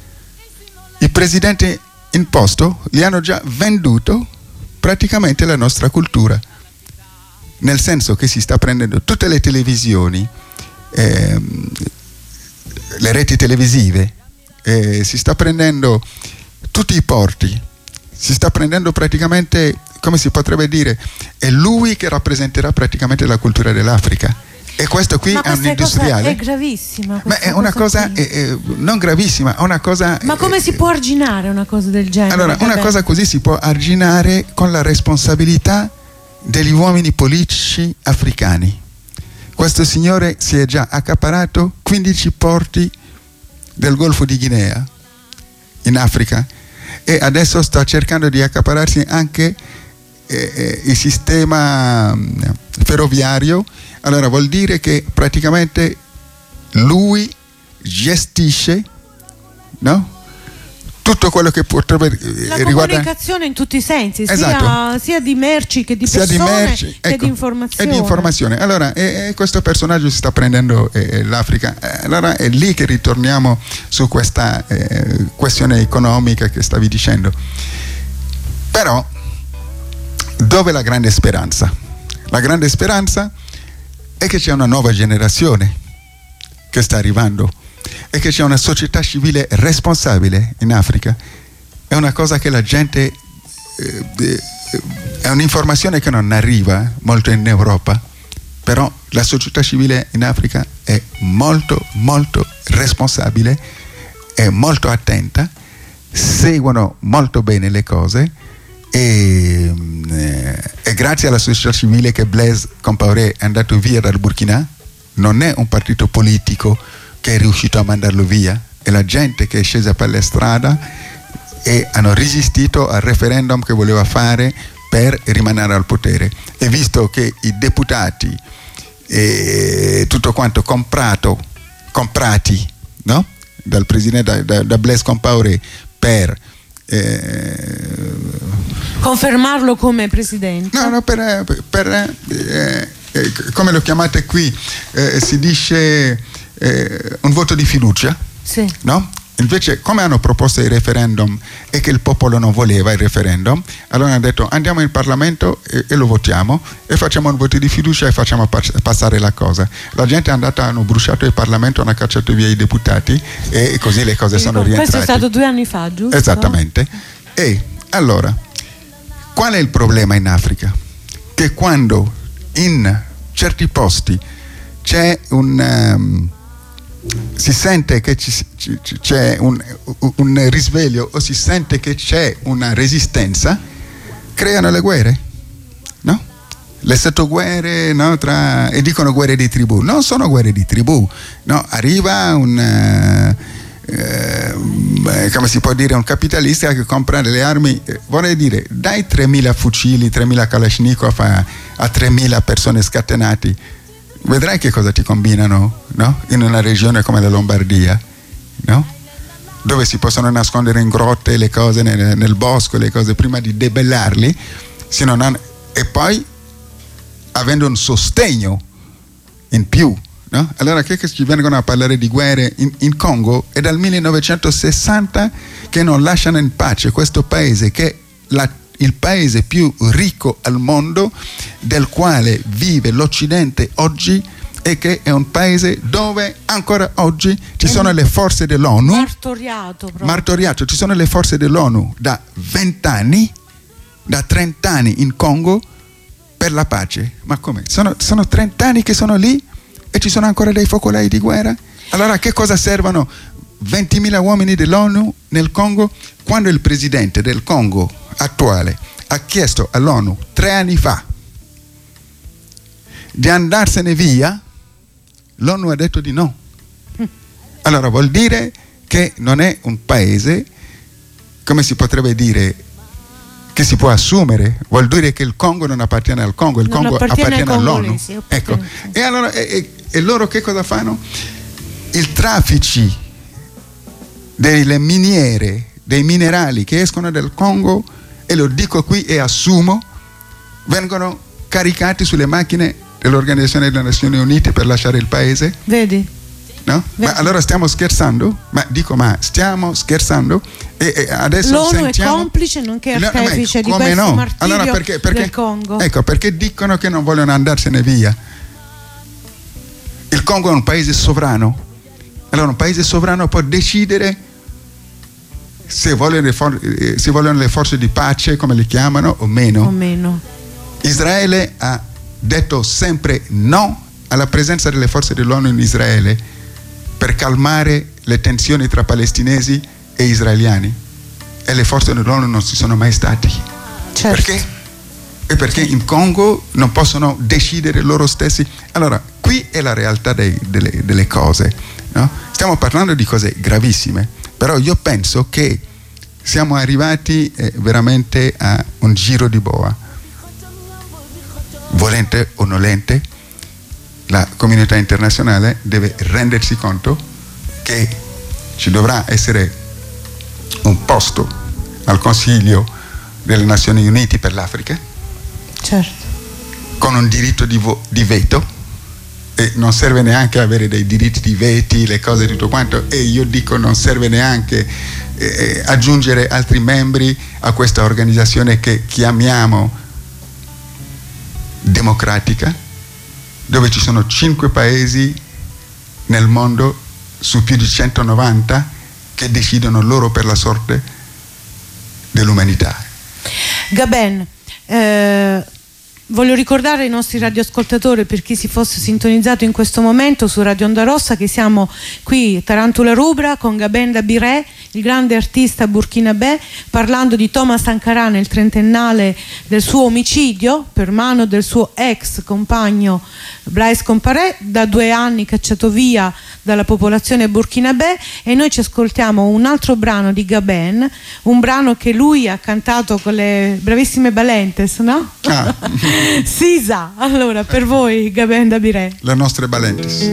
i presidenti in posto gli hanno già venduto praticamente la nostra cultura, nel senso che si sta prendendo tutte le televisioni, ehm, le reti televisive, eh, si sta prendendo tutti i porti, si sta prendendo praticamente, come si potrebbe dire, è lui che rappresenterà praticamente la cultura dell'Africa. E questo qui ma è un industriale. È gravissima. Ma è una cosa, cosa è, è, non gravissima, è una cosa. Ma come è, si può arginare una cosa del genere? Allora, una Vabbè. cosa così si può arginare con la responsabilità degli uomini politici africani. Questo signore si è già accaparato quindici porti del Golfo di Guinea in Africa e adesso sta cercando di accapararsi anche eh, eh, il sistema ferroviario. Allora vuol dire che praticamente lui gestisce, no? Tutto quello che potrebbe eh, la riguarda comunicazione in tutti i sensi, esatto. sia, sia di merci che di sia persone di merci, che ecco, di informazione. e di informazione. Allora eh, eh, questo personaggio si sta prendendo eh, l'Africa, eh, allora è lì che ritorniamo su questa eh, questione economica che stavi dicendo. Però dove la grande speranza? La grande speranza è che c'è una nuova generazione che sta arrivando e che c'è una società civile responsabile in Africa. È una cosa che la gente eh, eh, è un'informazione che non arriva molto in Europa, però la società civile in Africa è molto molto responsabile, è molto attenta, seguono molto bene le cose e, eh, e grazie alla società civile che Blaise Compaoré è andato via dal Burkina. Non è un partito politico che è riuscito a mandarlo via, è la gente che è scesa per la strada e hanno resistito al referendum che voleva fare per rimanere al potere. E visto che i deputati e tutto quanto comprato, comprati, no? dal presidente, da, da Blaise Compaoré per eh, confermarlo come presidente. No, no, per, per, per eh, eh, come lo chiamate qui, eh, si dice eh, un voto di fiducia, sì. no? Invece, come hanno proposto il referendum e che il popolo non voleva il referendum, allora hanno detto andiamo in Parlamento e, e lo votiamo e facciamo un voto di fiducia e facciamo pass- passare la cosa. La gente è andata, hanno bruciato il Parlamento, hanno cacciato via i deputati e così le cose sono rientrate. Questo è stato due anni fa, giusto? Esattamente. E allora, qual è il problema in Africa? Che quando in certi posti c'è un... Um, si sente che ci, ci, c'è un, un risveglio o si sente che c'è una resistenza, creano le guerre, no? Le sottoguerre, no? Tra, e dicono guerre di tribù. Non sono guerre di tribù, no? Arriva un eh, eh, come si può dire, un capitalista che compra delle armi, eh, vorrei dire, dai tremila fucili, tremila Kalashnikov a, a tremila persone scatenati, vedrai che cosa ti combinano, no? In una regione come la Lombardia, no? Dove si possono nascondere in grotte le cose nel, nel bosco, le cose prima di debellarli, se non hanno, e poi avendo un sostegno in più, no? Allora che, che ci vengono a parlare di guerre in, in Congo? È dal millenovecentosessanta che non lasciano in pace questo paese che è la il paese più ricco al mondo, del quale vive l'Occidente oggi, e che è un paese dove ancora oggi ci sono le forze dell'ONU martoriato, proprio. martoriato ci sono le forze dell'ONU da vent'anni, da trent'anni in Congo per la pace. Ma come? Sono, sono trent'anni che sono lì e ci sono ancora dei focolai di guerra? Allora a che cosa servono ventimila uomini dell'ONU nel Congo, quando il presidente del Congo attuale ha chiesto all'ONU tre anni fa di andarsene via, l'ONU ha detto di no. Allora vuol dire che non è un paese, come si potrebbe dire, che si può assumere. Vuol dire che il Congo non appartiene al Congo, il non Congo appartiene, appartiene all'ONU. Ecco. E allora e, e, e loro che cosa fanno? Il traffici delle miniere, dei minerali che escono dal Congo, e lo dico qui e assumo, vengono caricati sulle macchine dell'Organizzazione delle Nazioni Unite per lasciare il paese. Vedi? No? Vedi. Ma allora stiamo scherzando? Ma dico, ma stiamo scherzando? E, e adesso l'ONU sentiamo... è complice nonché artefice no, di questo no? martirio allora perché, perché, del Congo. Ecco, perché dicono che non vogliono andarsene via. Il Congo è un paese sovrano. Allora un paese sovrano può decidere se vogliono le, for- se vogliono le forze di pace, come le chiamano, o meno. o meno. Israele ha detto sempre no alla presenza delle forze dell'ONU in Israele per calmare le tensioni tra palestinesi e israeliani, e le forze dell'ONU non ci sono mai stati. Certo. Perché? E perché in Congo non possono decidere loro stessi. Allora, qui è la realtà dei, delle, delle cose, no? Stiamo parlando di cose gravissime, però io penso che siamo arrivati eh, veramente a un giro di boa. Volente o nolente, la comunità internazionale deve rendersi conto che ci dovrà essere un posto al Consiglio delle Nazioni Unite per l'Africa, certo, con un diritto di, vo- di veto, e non serve neanche avere dei diritti di veti, le cose tutto quanto, e io dico non serve neanche eh, aggiungere altri membri a questa organizzazione che chiamiamo democratica, dove ci sono cinque paesi nel mondo su più di centonovanta che decidono loro per la sorte dell'umanità. Gaben, eh, voglio ricordare ai nostri radioascoltatori, per chi si fosse sintonizzato in questo momento su Radio Onda Rossa, che siamo qui Tarantula Rubra con Gaben Dabiré, il grande artista burkinabè, parlando di Thomas Sankara nel trentennale del suo omicidio per mano del suo ex compagno Blaise Compaoré, da due anni cacciato via dalla popolazione burkinabè. E noi ci ascoltiamo un altro brano di Gaben, un brano che lui ha cantato con le bravissime Balentes, no? Ah. Sisa. Allora, per voi Gaben Dabiré. Le nostre Balentes.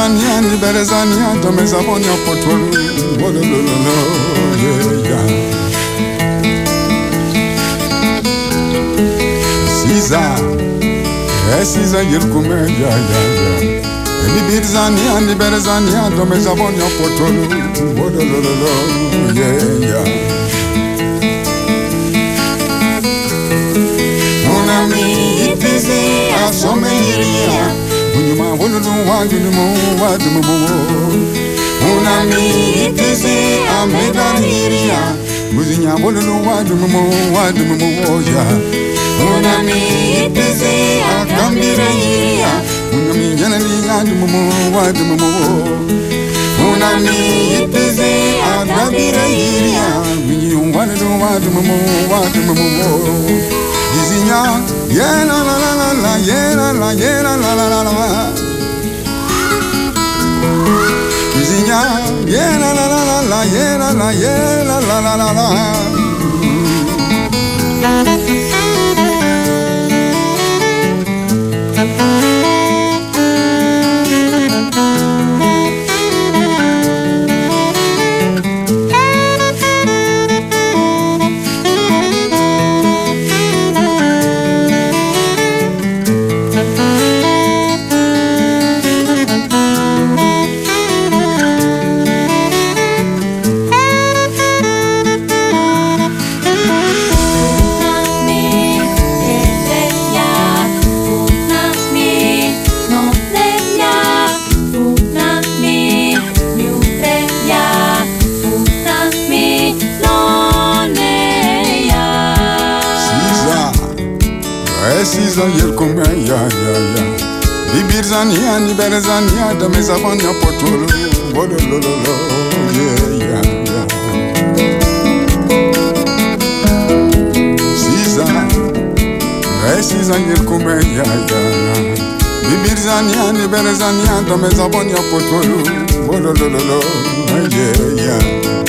Bibizania, ni Berezania, Domezavonia Potolu, Wolololo, yeah. Caesar, eh Caesar Yelkume, ya ya ya. Bibizania, ni Berezania, Domezavonia Potolu, Wolololo, yeah yeah. Mon ami, it is a sommeria. Unyuma wolulu wadumu wadumu. Mon ami, it is a medaniria. Muzinya wolulu wadumu wadumu ya. Mon ami, it is a cambiria. Unami yanani wadumu wadumu. Mon ami, it is a cambiria. Munyum wolulu wadumu wadumu. Dizinya, yeah la la la la la, yeah la la, yeah la la la la la. Dizinya, yeah la la la la la, yeah la la, yeah la la la la la. Yelkume, ya ya ya. Bibizania, ni Berezania, Domezavonia Potolu, Wolololo, yeah yeah yeah. Caesar, eh Caesar Yelkume, ya ya ya. Bibizania, ni Berezania, Domezavonia Potolu, Wolololo, yeah yeah.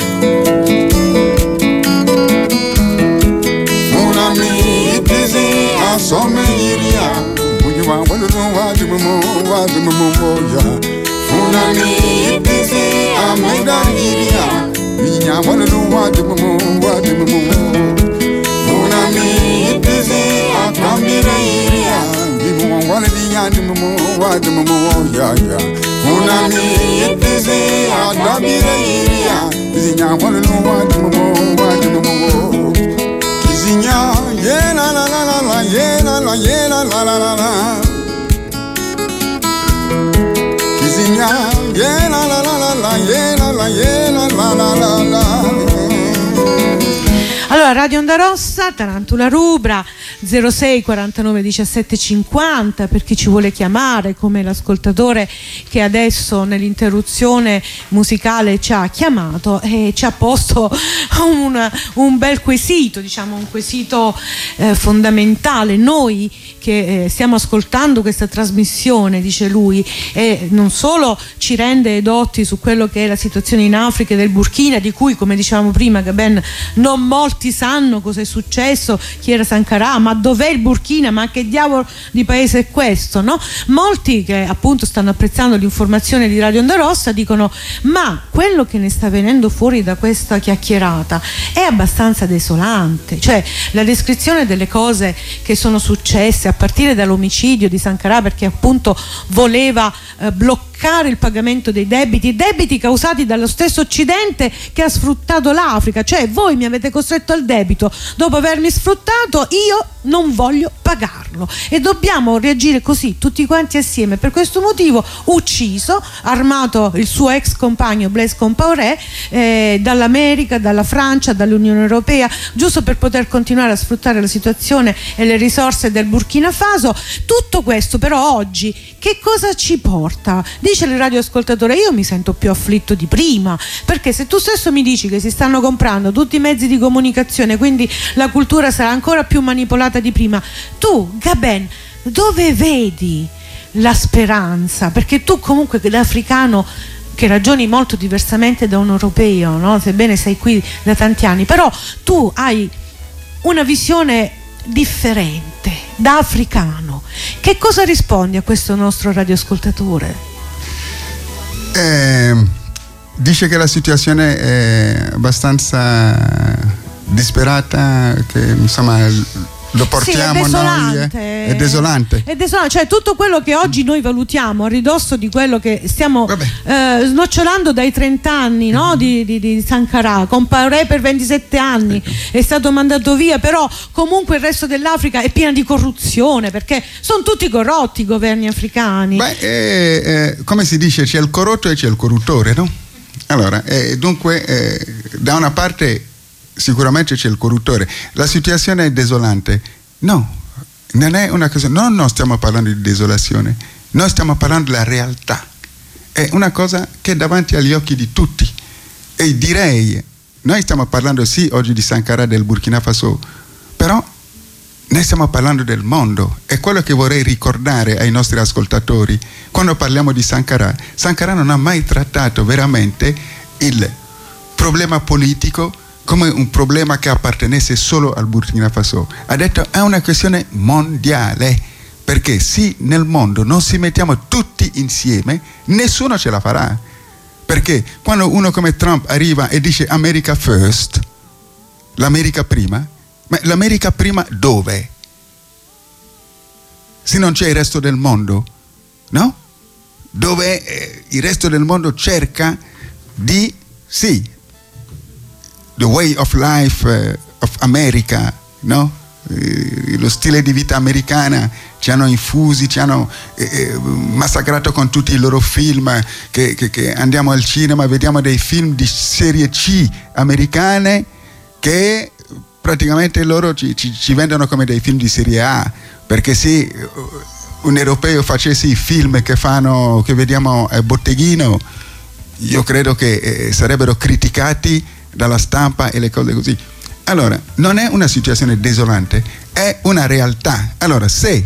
Mon ami, it is a sommeria. Unyuma wolulu wadumu wadumu ya. Mon ami, it is a medaniria. Minya wolulu wadumu wadumu. Mon ami, it is a cambiria. Gimu walidi yadumu wadumu ya ya. Mon ami, it is a cambiria. Minya wolulu wadumu wadumu. Zinya, yeah la la la la la, yeah la la, yeah la la la la la. Zinya, yeah la la la la la, yeah la la, yeah la la la la la. Allora, Radio Onda Rossa, Tarantula Rubra, zero sei quarantanove diciassette cinquanta, per chi ci vuole chiamare, come l'ascoltatore che adesso nell'interruzione musicale ci ha chiamato e ci ha posto un, un bel quesito, diciamo un quesito eh, fondamentale. Noi che eh, stiamo ascoltando questa trasmissione, dice lui, e non solo ci rende edotti su quello che è la situazione in Africa e del Burkina, di cui, come dicevamo prima, Gaben, non molti sanno cosa è successo, chi era Sankara, ma dov'è il Burkina, ma che diavolo di paese è questo, no? Molti che appunto stanno apprezzando l'informazione di Radio Onda Rossa dicono: ma quello che ne sta venendo fuori da questa chiacchierata è abbastanza desolante, cioè la descrizione delle cose che sono successe a partire dall'omicidio di Sankara, perché appunto voleva eh, bloccare il pagamento dei debiti, debiti causati dallo stesso Occidente che ha sfruttato l'Africa. Cioè, voi mi avete costretto al debito, dopo avermi sfruttato io non voglio pagarlo, e dobbiamo reagire così tutti quanti assieme. Per questo motivo ucciso, armato il suo ex compagno Blaise Compaoré eh, dall'America, dalla Francia, dall'Unione Europea, giusto per poter continuare a sfruttare la situazione e le risorse del Burkina Faso. Tutto questo però oggi che cosa ci porta? Dice il radioascoltatore: io mi sento più afflitto di prima, perché se tu stesso mi dici che si stanno comprando tutti i mezzi di comunicazione, quindi la cultura sarà ancora più manipolata di prima, tu, Gaben, dove vedi la speranza? Perché tu comunque da africano che ragioni molto diversamente da un europeo, no? Sebbene sei qui da tanti anni, però tu hai una visione differente da africano. Che cosa rispondi a questo nostro radioascoltatore? Eh, dice che la situazione è abbastanza disperata, che insomma lo portiamo sì, è noi, eh? È desolante. È desolante, cioè tutto quello che oggi noi valutiamo a ridosso di quello che stiamo eh, snocciolando dai trenta anni, no? mm-hmm. di, di, di Sankara, comparé per ventisette anni, ecco. È stato mandato via, però comunque il resto dell'Africa è piena di corruzione, perché sono tutti corrotti i governi africani. Beh, eh, eh, come si dice, c'è il corrotto e c'è il corruttore, no? Allora, eh, dunque, eh, da una parte sicuramente c'è il corruttore, la situazione è desolante. No, non è una cosa, no, non stiamo parlando di desolazione, noi stiamo parlando della realtà, è una cosa che è davanti agli occhi di tutti. E direi, noi stiamo parlando sì oggi di Sankara del Burkina Faso, però noi stiamo parlando del mondo. È quello che vorrei ricordare ai nostri ascoltatori. Quando parliamo di Sankara, Sankara non ha mai trattato veramente il problema politico come un problema che appartenesse solo al Burkina Faso. Ha detto è una questione mondiale, perché se nel mondo non si mettiamo tutti insieme, nessuno ce la farà. Perché quando uno come Trump arriva e dice America first, l'America prima, ma l'America prima dove? Se non c'è il resto del mondo, no? Dove eh, il resto del mondo cerca di, sì, the way of life uh, of America, no? Eh, lo stile di vita americana ci hanno infusi, ci hanno eh, massacrato con tutti i loro film, che, che, che andiamo al cinema, vediamo dei film di serie C americane che praticamente loro ci, ci, ci vendono come dei film di serie A, perché se un europeo facesse i film che fanno, che vediamo a Botteghino, io credo che eh, sarebbero criticati dalla stampa e le cose così. Allora, non è una situazione desolante, è una realtà. Allora, se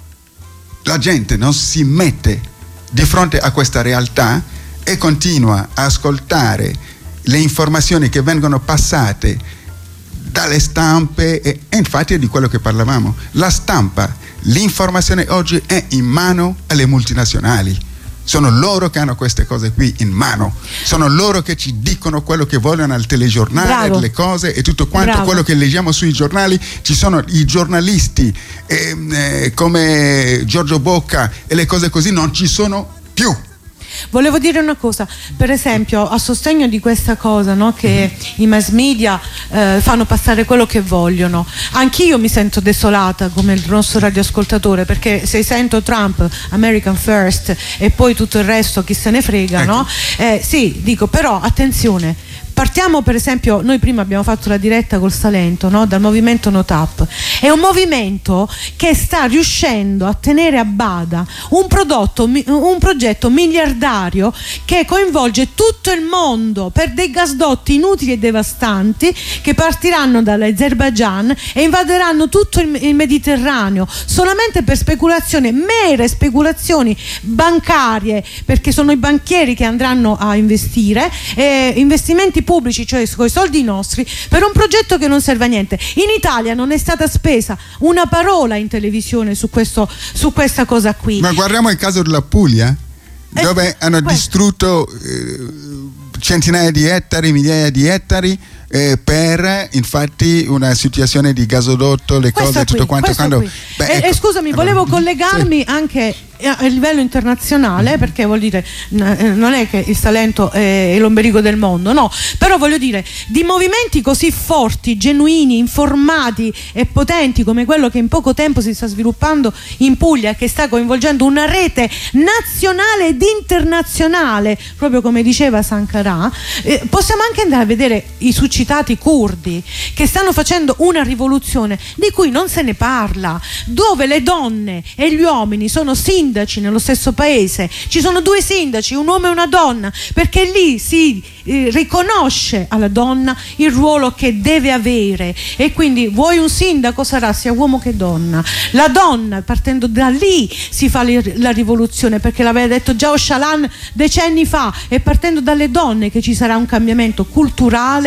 la gente non si mette di fronte a questa realtà e continua a ascoltare le informazioni che vengono passate dalle stampe, e, e infatti è di quello che parlavamo, la stampa, l'informazione oggi è in mano alle multinazionali. Sono loro che hanno queste cose qui in mano, sono loro che ci dicono quello che vogliono al telegiornale, Bravo. le cose e tutto quanto. Bravo. Quello che leggiamo sui giornali. Ci sono i giornalisti eh, eh, come Giorgio Bocca e le cose così non ci sono più. Volevo dire una cosa, per esempio, a sostegno di questa cosa, no, che mm-hmm. i mass media eh, fanno passare quello che vogliono. Anch'io mi sento desolata come il nostro radioascoltatore, perché se sento Trump, American First, e poi tutto il resto chi se ne frega, ecco. no? Eh, sì, dico, però attenzione. Partiamo per esempio, noi prima abbiamo fatto la diretta col Salento, no? Dal movimento No Tap. È un movimento che sta riuscendo a tenere a bada un prodotto, un progetto miliardario che coinvolge tutto il mondo per dei gasdotti inutili e devastanti che partiranno dall'Azerbaigian e invaderanno tutto il Mediterraneo solamente per speculazioni, mere speculazioni bancarie, perché sono i banchieri che andranno a investire, eh, investimenti pubblici, cioè con i soldi nostri, per un progetto che non serve a niente. In Italia non è stata spesa una parola in televisione su, questo, su questa cosa qui. Ma guardiamo il caso della Puglia, eh, dove hanno questo. distrutto eh, centinaia di ettari, migliaia di ettari eh, per infatti una situazione di gasodotto, le questo cose, qui, tutto quanto. Quando, beh, e, ecco, e scusami, allora, volevo collegarmi sì. anche a livello internazionale, perché vuol dire non è che il Salento è l'ombelico del mondo, no, però voglio dire, di movimenti così forti, genuini, informati e potenti come quello che in poco tempo si sta sviluppando in Puglia, che sta coinvolgendo una rete nazionale ed internazionale, proprio come diceva Sankara, eh, possiamo anche andare a vedere i succitati curdi che stanno facendo una rivoluzione di cui non se ne parla, dove le donne e gli uomini sono sindaci nello stesso paese, ci sono due sindaci, un uomo e una donna, perché lì si eh, riconosce alla donna il ruolo che deve avere, e quindi vuoi un sindaco sarà sia uomo che donna. La donna, partendo da lì si fa li, la rivoluzione, perché l'aveva detto già Öcalan decenni fa, e partendo dalle donne che ci sarà un cambiamento culturale,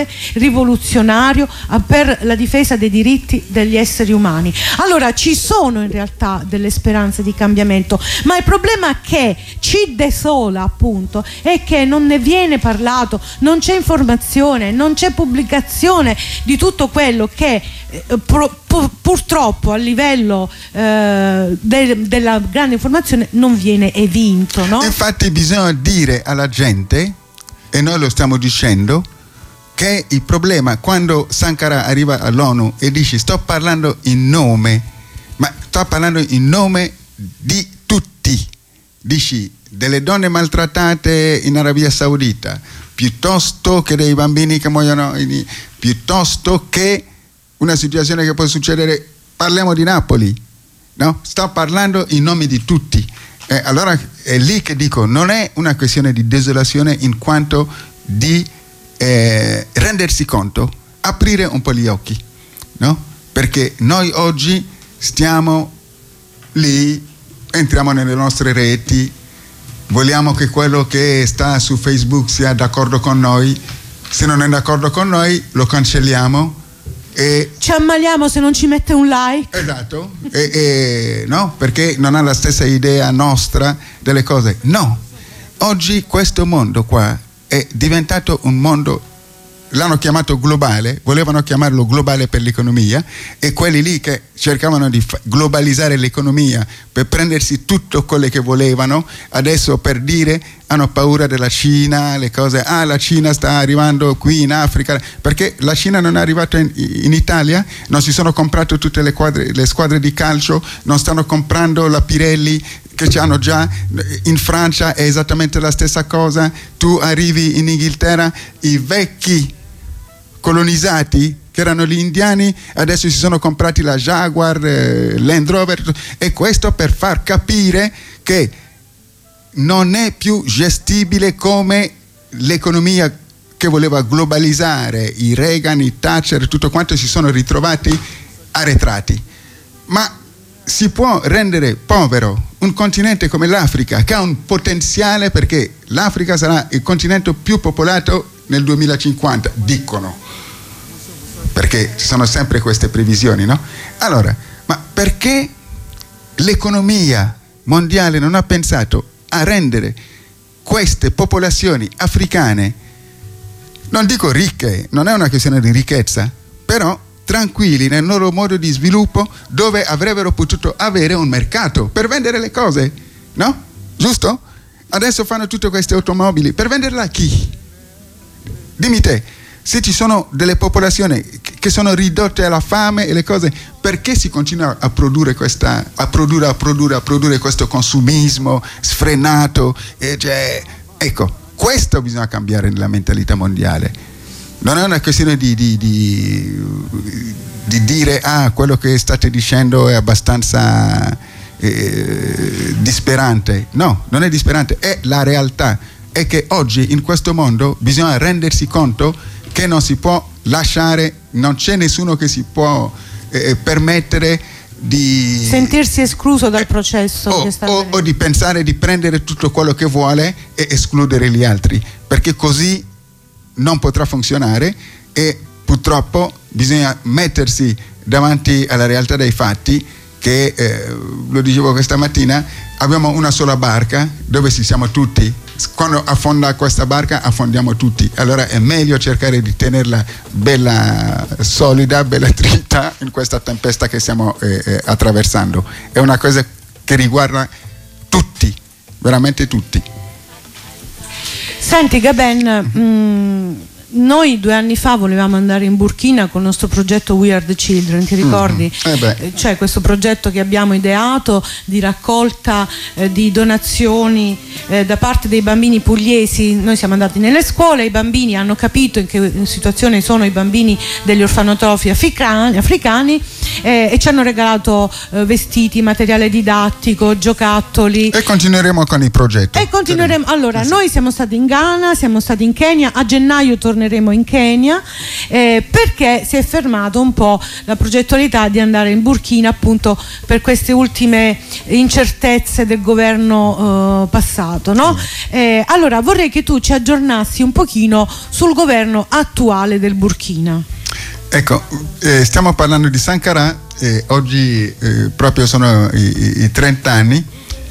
rivoluzionario per la difesa dei diritti degli esseri umani. Allora ci sono in realtà delle speranze di cambiamento, ma il problema che ci desola appunto è che non ne viene parlato, non c'è informazione, non c'è pubblicazione di tutto quello che eh, pro, pu, purtroppo a livello eh, de, della grande informazione non viene evinto, no? Infatti bisogna dire alla gente, e noi lo stiamo dicendo, che il problema quando Sankara arriva all'ONU e dice sto parlando in nome, ma sto parlando in nome di tutti, dici delle donne maltrattate in Arabia Saudita, piuttosto che dei bambini che muoiono, in, piuttosto che una situazione che può succedere, parliamo di Napoli, no? Sto parlando in nome di tutti. Eh, allora è lì che dico, non è una questione di desolazione in quanto di eh, rendersi conto, aprire un po' gli occhi, no? Perché noi oggi stiamo lì, entriamo nelle nostre reti, vogliamo che quello che sta su Facebook sia d'accordo con noi, se non è d'accordo con noi lo cancelliamo e ci ammaliamo se non ci mette un like. Esatto, e, e, no? Perché non ha la stessa idea nostra delle cose. No, oggi questo mondo qua è diventato un mondo, l'hanno chiamato globale, volevano chiamarlo globale per l'economia, e quelli lì che cercavano di fa- globalizzare l'economia per prendersi tutto quello che volevano, adesso per dire hanno paura della Cina, le cose, ah la Cina sta arrivando qui in Africa, perché la Cina non è arrivata in, in Italia, non si sono comprate tutte le, quadre, le squadre di calcio, non stanno comprando la Pirelli che ci hanno già, in Francia è esattamente la stessa cosa, tu arrivi in Inghilterra, i vecchi colonizzati che erano gli indiani adesso si sono comprati la Jaguar, eh, Land Rover, e questo per far capire che non è più gestibile come l'economia che voleva globalizzare. I Reagan, i Thatcher, tutto quanto si sono ritrovati arretrati. Ma si può rendere povero un continente come l'Africa, che ha un potenziale, perché l'Africa sarà il continente più popolato nel duemilacinquanta, dicono, perché ci sono sempre queste previsioni, no? Allora, ma perché l'economia mondiale non ha pensato a rendere queste popolazioni africane, non dico ricche, non è una questione di ricchezza, però tranquilli nel loro modo di sviluppo, dove avrebbero potuto avere un mercato per vendere le cose, no? Giusto? Adesso fanno tutte queste automobili per venderla a chi? Dimmi te, se ci sono delle popolazioni che sono ridotte alla fame e le cose, perché si continua a produrre questa, a produrre, a produrre, a produrre questo consumismo sfrenato? E cioè, ecco, questo bisogna cambiare nella mentalità mondiale. Non è una questione di, di, di, di dire ah, quello che state dicendo è abbastanza eh, disperante. No, non è disperante, è la realtà. È che oggi in questo mondo bisogna rendersi conto che non si può lasciare, non c'è nessuno che si può eh, permettere di sentirsi escluso dal processo o, che sta o, o di pensare di prendere tutto quello che vuole e escludere gli altri, perché così non potrà funzionare, e purtroppo bisogna mettersi davanti alla realtà dei fatti che, eh, lo dicevo questa mattina, abbiamo una sola barca dove ci siamo tutti. Quando affonda questa barca affondiamo tutti, allora è meglio cercare di tenerla bella solida, bella dritta in questa tempesta che stiamo eh, eh, attraversando. È una cosa che riguarda tutti, veramente tutti. Senti Gaben, mh, noi due anni fa volevamo andare in Burkina con il nostro progetto We Are the Children, ti ricordi? Mm-hmm. Eh beh. Cioè questo progetto che abbiamo ideato di raccolta eh, di donazioni eh, da parte dei bambini pugliesi. Noi siamo andati nelle scuole, i bambini hanno capito in che situazione sono i bambini degli orfanotrofi africani, africani eh, e ci hanno regalato eh, vestiti, materiale didattico, giocattoli. E continueremo con i progetti. E continueremo. Allora, noi siamo stati in Ghana, siamo stati in Kenya, a gennaio torneremo torneremo in Kenya, eh, perché si è fermato un po' la progettualità di andare in Burkina, appunto per queste ultime incertezze del governo eh, passato, no? Eh, allora vorrei che tu ci aggiornassi un pochino sul governo attuale del Burkina. Ecco, eh, stiamo parlando di Sankara, eh, oggi eh, proprio sono i, i, i trenta anni.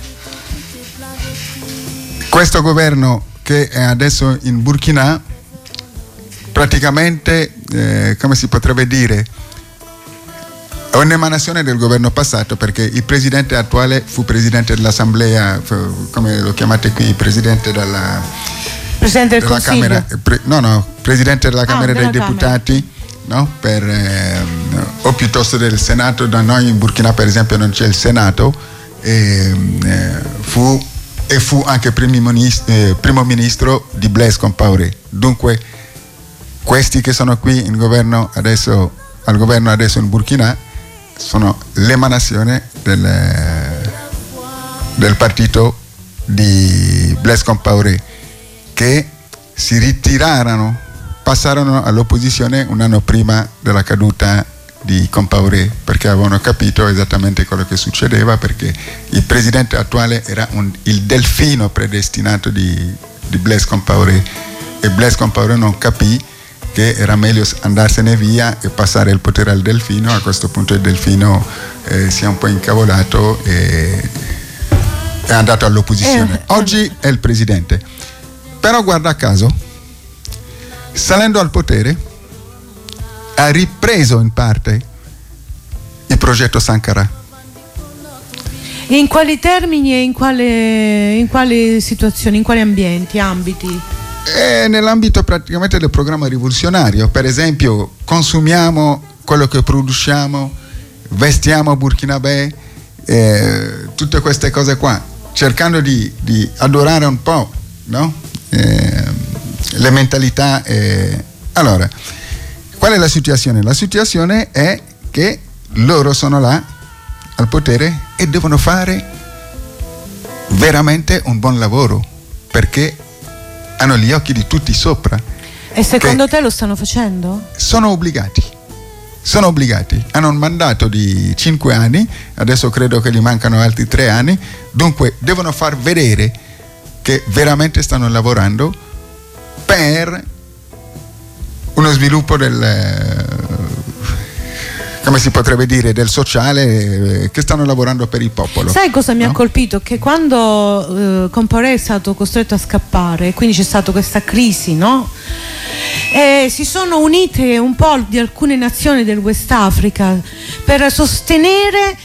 Questo governo che è adesso in Burkina praticamente, eh, come si potrebbe dire, è un'emanazione del governo passato, perché il presidente attuale fu presidente dell'assemblea, come lo chiamate qui, presidente della, presidente del della Camera, pre, no no, presidente della Camera ah, dei della Deputati, Camera. No? Per, eh, o piuttosto del Senato. Da noi in Burkina per esempio non c'è il Senato, e, eh, fu, e fu anche primo ministro, eh, primo ministro di Blaise Compaoré. Dunque questi che sono qui in governo adesso, al governo adesso in Burkina sono l'emanazione del, del partito di Blaise Compaoré, che si ritirarono, passarono all'opposizione un anno prima della caduta di Compaoré, perché avevano capito esattamente quello che succedeva, perché il presidente attuale era un, il delfino predestinato di, di Blaise Compaoré, e Blaise Compaoré non capì che era meglio andarsene via e passare il potere al delfino. A questo punto il delfino eh, si è un po' incavolato e è andato all'opposizione. Oggi è il presidente, però guarda caso, salendo al potere, ha ripreso in parte il progetto Sankara. In quali termini e in quale, in quali situazioni, in quali ambienti, ambiti? È nell'ambito praticamente del programma rivoluzionario. Per esempio, consumiamo quello che produciamo, vestiamo burkinabè, eh, tutte queste cose qua, cercando di, di adorare un po', no? Eh, le mentalità. Eh. Allora, qual è la situazione? La situazione è che loro sono là al potere e devono fare veramente un buon lavoro, perché hanno gli occhi di tutti sopra. E secondo te lo stanno facendo? Sono obbligati, sono obbligati. Hanno un mandato di cinque anni, adesso credo che gli mancano altri tre anni, dunque devono far vedere che veramente stanno lavorando per uno sviluppo del, come si potrebbe dire, del sociale, che stanno lavorando per il popolo. Sai cosa no? mi ha colpito? Che quando eh, Compaoré è stato costretto a scappare, quindi c'è stata questa crisi, no? E si sono unite un po' di alcune nazioni del West Africa per sostenere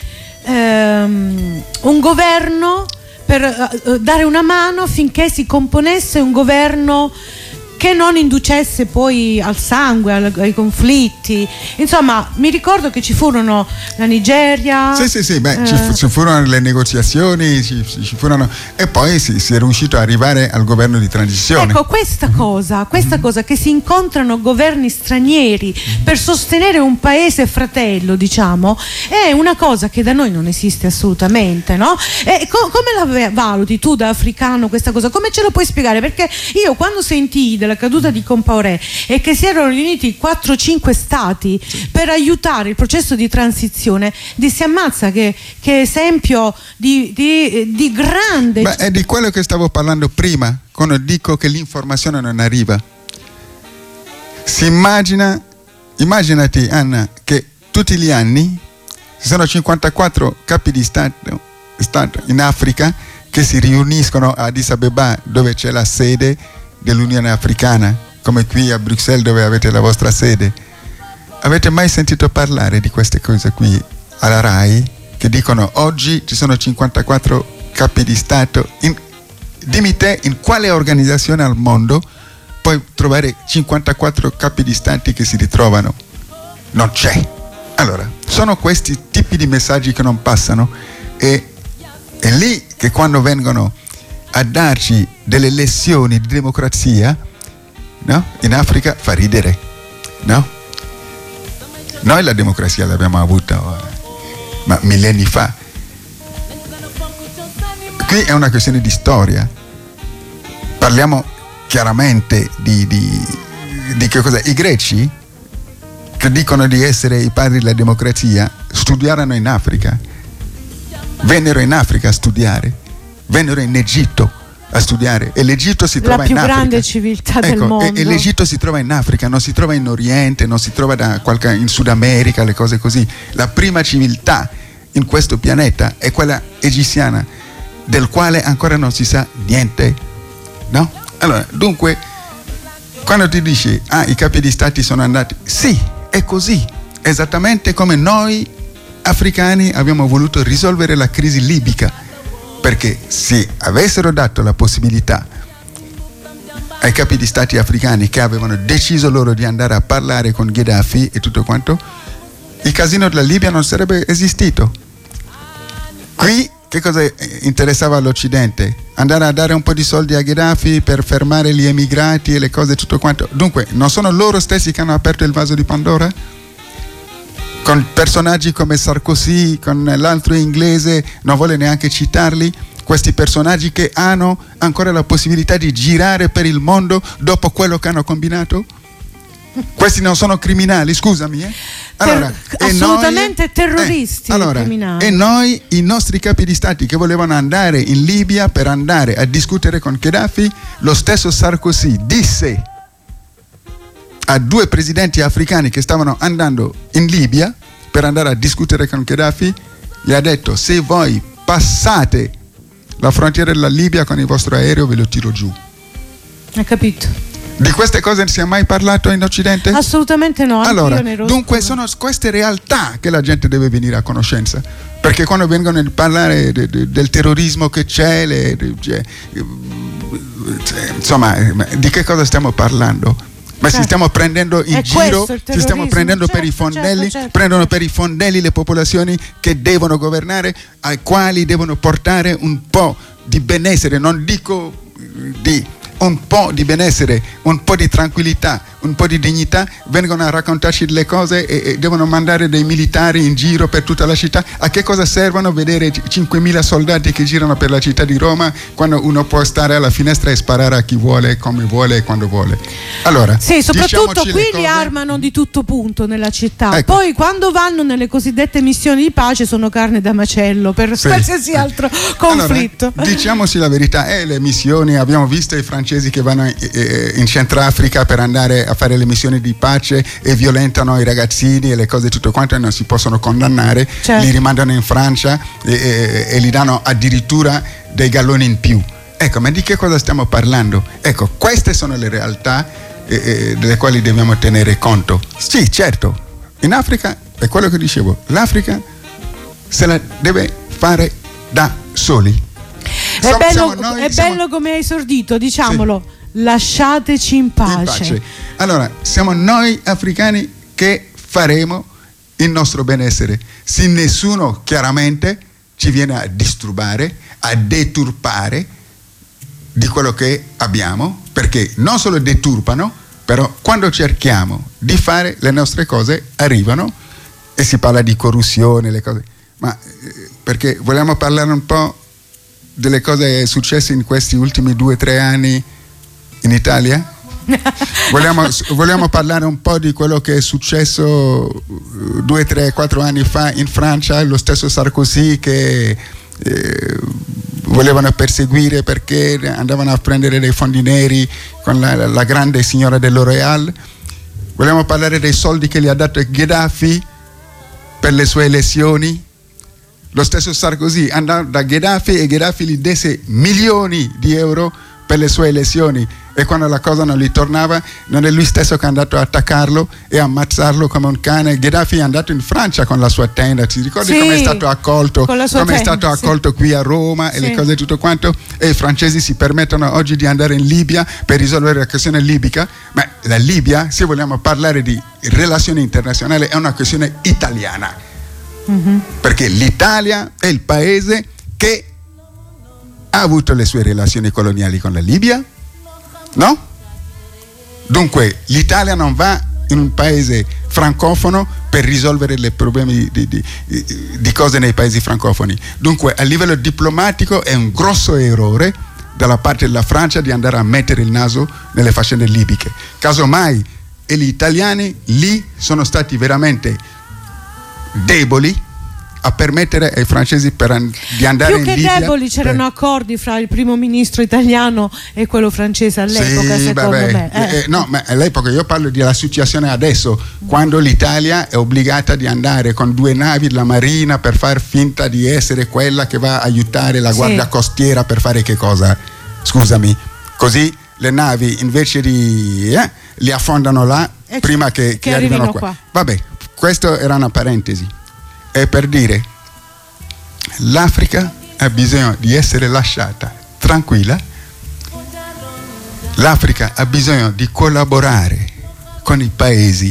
ehm, un governo, per eh, dare una mano affinché si componesse un governo che non inducesse poi al sangue, al, ai conflitti. Insomma, mi ricordo che ci furono la Nigeria. Sì, sì, sì, beh, eh, ci, fu, ci furono le negoziazioni, ci, ci furono, e poi si, si è riuscito ad arrivare al governo di transizione. Ecco, questa cosa, questa mm-hmm. cosa che si incontrano governi stranieri mm-hmm. per sostenere un paese fratello, diciamo, è una cosa che da noi non esiste assolutamente, no? E co- come la valuti tu da africano questa cosa? Come ce lo puoi spiegare? Perché io quando sentii la caduta di Compaoré e che si erano riuniti quattro cinque stati per aiutare il processo di transizione, dissi ammazza che, che esempio di, di, di grande. Ma è di quello che stavo parlando prima, quando dico che l'informazione non arriva. Si immagina, immaginati Anna, che tutti gli anni ci sono cinquantaquattro capi di Stato, Stato in Africa che si riuniscono a Addis Abeba, dove c'è la sede dell'Unione Africana, come qui a Bruxelles dove avete la vostra sede. Avete mai sentito parlare di queste cose qui alla RAI, che dicono oggi ci sono cinquantaquattro capi di Stato? In, dimmi te in quale organizzazione al mondo puoi trovare cinquantaquattro capi di Stati che si ritrovano? Non c'è. Allora, sono questi tipi di messaggi che non passano, e è lì che quando vengono a darci delle lezioni di democrazia, no? In Africa fa ridere, no? Noi la democrazia l'abbiamo avuta ma millenni fa. Qui è una questione di storia. Parliamo chiaramente di, di, di che cosa? I greci, che dicono di essere i padri della democrazia, studiarono in Africa, vennero in Africa a studiare, vennero in Egitto a studiare, e l'Egitto si trova in Africa. La più grande civiltà ecco, del mondo. E, e l'Egitto si trova in Africa, non si trova in Oriente, non si trova da qualche, in Sud America, le cose così. La prima civiltà in questo pianeta è quella egiziana, del quale ancora non si sa niente, no? Allora, dunque, quando ti dici, ah, i capi di stati sono andati, sì, è così, esattamente come noi africani abbiamo voluto risolvere la crisi libica, perché se avessero dato la possibilità ai capi di stati africani, che avevano deciso loro di andare a parlare con Gheddafi e tutto quanto, il casino della Libia non sarebbe esistito. Qui che cosa interessava all'Occidente? Andare a dare un po' di soldi a Gheddafi per fermare gli emigrati e le cose tutto quanto. Dunque, non sono loro stessi che hanno aperto il vaso di Pandora? Con personaggi come Sarkozy, con l'altro inglese, non vuole neanche citarli, questi personaggi che hanno ancora la possibilità di girare per il mondo dopo quello che hanno combinato? Questi non sono criminali, scusami, eh? Allora, Ter- assolutamente noi, terroristi. eh, allora, criminali. E noi, i nostri capi di stati che volevano andare in Libia per andare a discutere con Gheddafi, lo stesso Sarkozy disse a due presidenti africani che stavano andando in Libia per andare a discutere con Gheddafi, gli ha detto: se voi passate la frontiera della Libia con il vostro aereo ve lo tiro giù. Hai capito? Di queste cose non si è mai parlato in Occidente? Assolutamente no. Allora, dunque sono queste realtà che la gente deve venire a conoscenza, perché quando vengono a parlare de, de, del terrorismo che c'è, le, de, de, insomma, di che cosa stiamo parlando? Ma certo. Ci stiamo prendendo in è giro, ci stiamo prendendo certo, per i fondelli, certo, certo. prendono per i fondelli le popolazioni che devono governare, ai quali devono portare un po' di benessere, non dico di un po' di benessere, un po' di tranquillità, un po' di dignità, vengono a raccontarci delle cose e, e devono mandare dei militari in giro per tutta la città. A che cosa servono vedere cinquemila soldati che girano per la città di Roma quando uno può stare alla finestra e sparare a chi vuole, come vuole e quando vuole? Allora, sì, soprattutto qui cose... li armano di tutto punto nella città. Ecco. Poi quando vanno nelle cosiddette missioni di pace sono carne da macello per sì. qualsiasi altro conflitto. Allora, diciamoci la verità, eh, le missioni, abbiamo visto i francesi che vanno eh, in Centrafrica per andare a fare le missioni di pace e violentano i ragazzini e le cose tutto quanto, e non si possono condannare, certo. Li rimandano in Francia e, e, e gli danno addirittura dei galloni in più. Ecco, ma di che cosa stiamo parlando? Ecco, queste sono le realtà eh, eh, delle quali dobbiamo tenere conto. Sì, certo, in Africa è quello che dicevo, l'Africa se la deve fare da soli. È bello, noi, è siamo... bello come hai esordito, diciamolo, sì. Lasciateci in pace. in pace. Allora, siamo noi africani che faremo il nostro benessere, se nessuno chiaramente ci viene a disturbare, a deturpare di quello che abbiamo, perché non solo deturpano, però quando cerchiamo di fare le nostre cose arrivano e si parla di corruzione, le cose, ma perché vogliamo parlare un po' delle cose successe in questi ultimi due o tre anni in Italia? vogliamo, vogliamo parlare un po' di quello che è successo due, tre, quattro anni fa in Francia, lo stesso Sarkozy che eh, volevano perseguire perché andavano a prendere dei fondi neri con la, la grande signora dell'Oréal. Vogliamo parlare dei soldi che gli ha dato Gheddafi per le sue elezioni. Lo stesso Sarkozy andò da Gheddafi e Gheddafi gli desse milioni di euro per le sue elezioni, e quando la cosa non gli tornava non è lui stesso che è andato a attaccarlo e ammazzarlo come un cane. Gheddafi è andato in Francia con la sua tenda, ti ricordi sì, come è stato accolto, come tenda, è stato accolto sì. qui a Roma e sì. le cose tutto quanto, e i francesi si permettono oggi di andare in Libia per risolvere la questione libica. Ma la Libia, se vogliamo parlare di relazioni internazionali, è una questione italiana. Mm-hmm. Perché l'Italia è il paese che ha avuto le sue relazioni coloniali con la Libia, no? Dunque l'Italia non va in un paese francofono per risolvere i problemi di, di, di cose nei paesi francofoni. Dunque a livello diplomatico è un grosso errore dalla parte della Francia di andare a mettere il naso nelle faccende libiche. Casomai e gli italiani lì sono stati veramente deboli a permettere ai francesi per an- di andare più in che Libia. deboli c'erano Beh. accordi fra il primo ministro italiano e quello francese all'epoca, sì, secondo vabbè. me eh. Eh, no, ma all'epoca io parlo della situazione adesso, quando l'Italia è obbligata di andare con due navi della marina per far finta di essere quella che va a aiutare la guardia sì. costiera per fare che cosa? Scusami, così le navi invece di eh, li affondano là e prima che, che che arrivino, arrivino qua. qua. Vabbè, questa era una parentesi. È per dire, l'Africa ha bisogno di essere lasciata tranquilla, l'Africa ha bisogno di collaborare con i paesi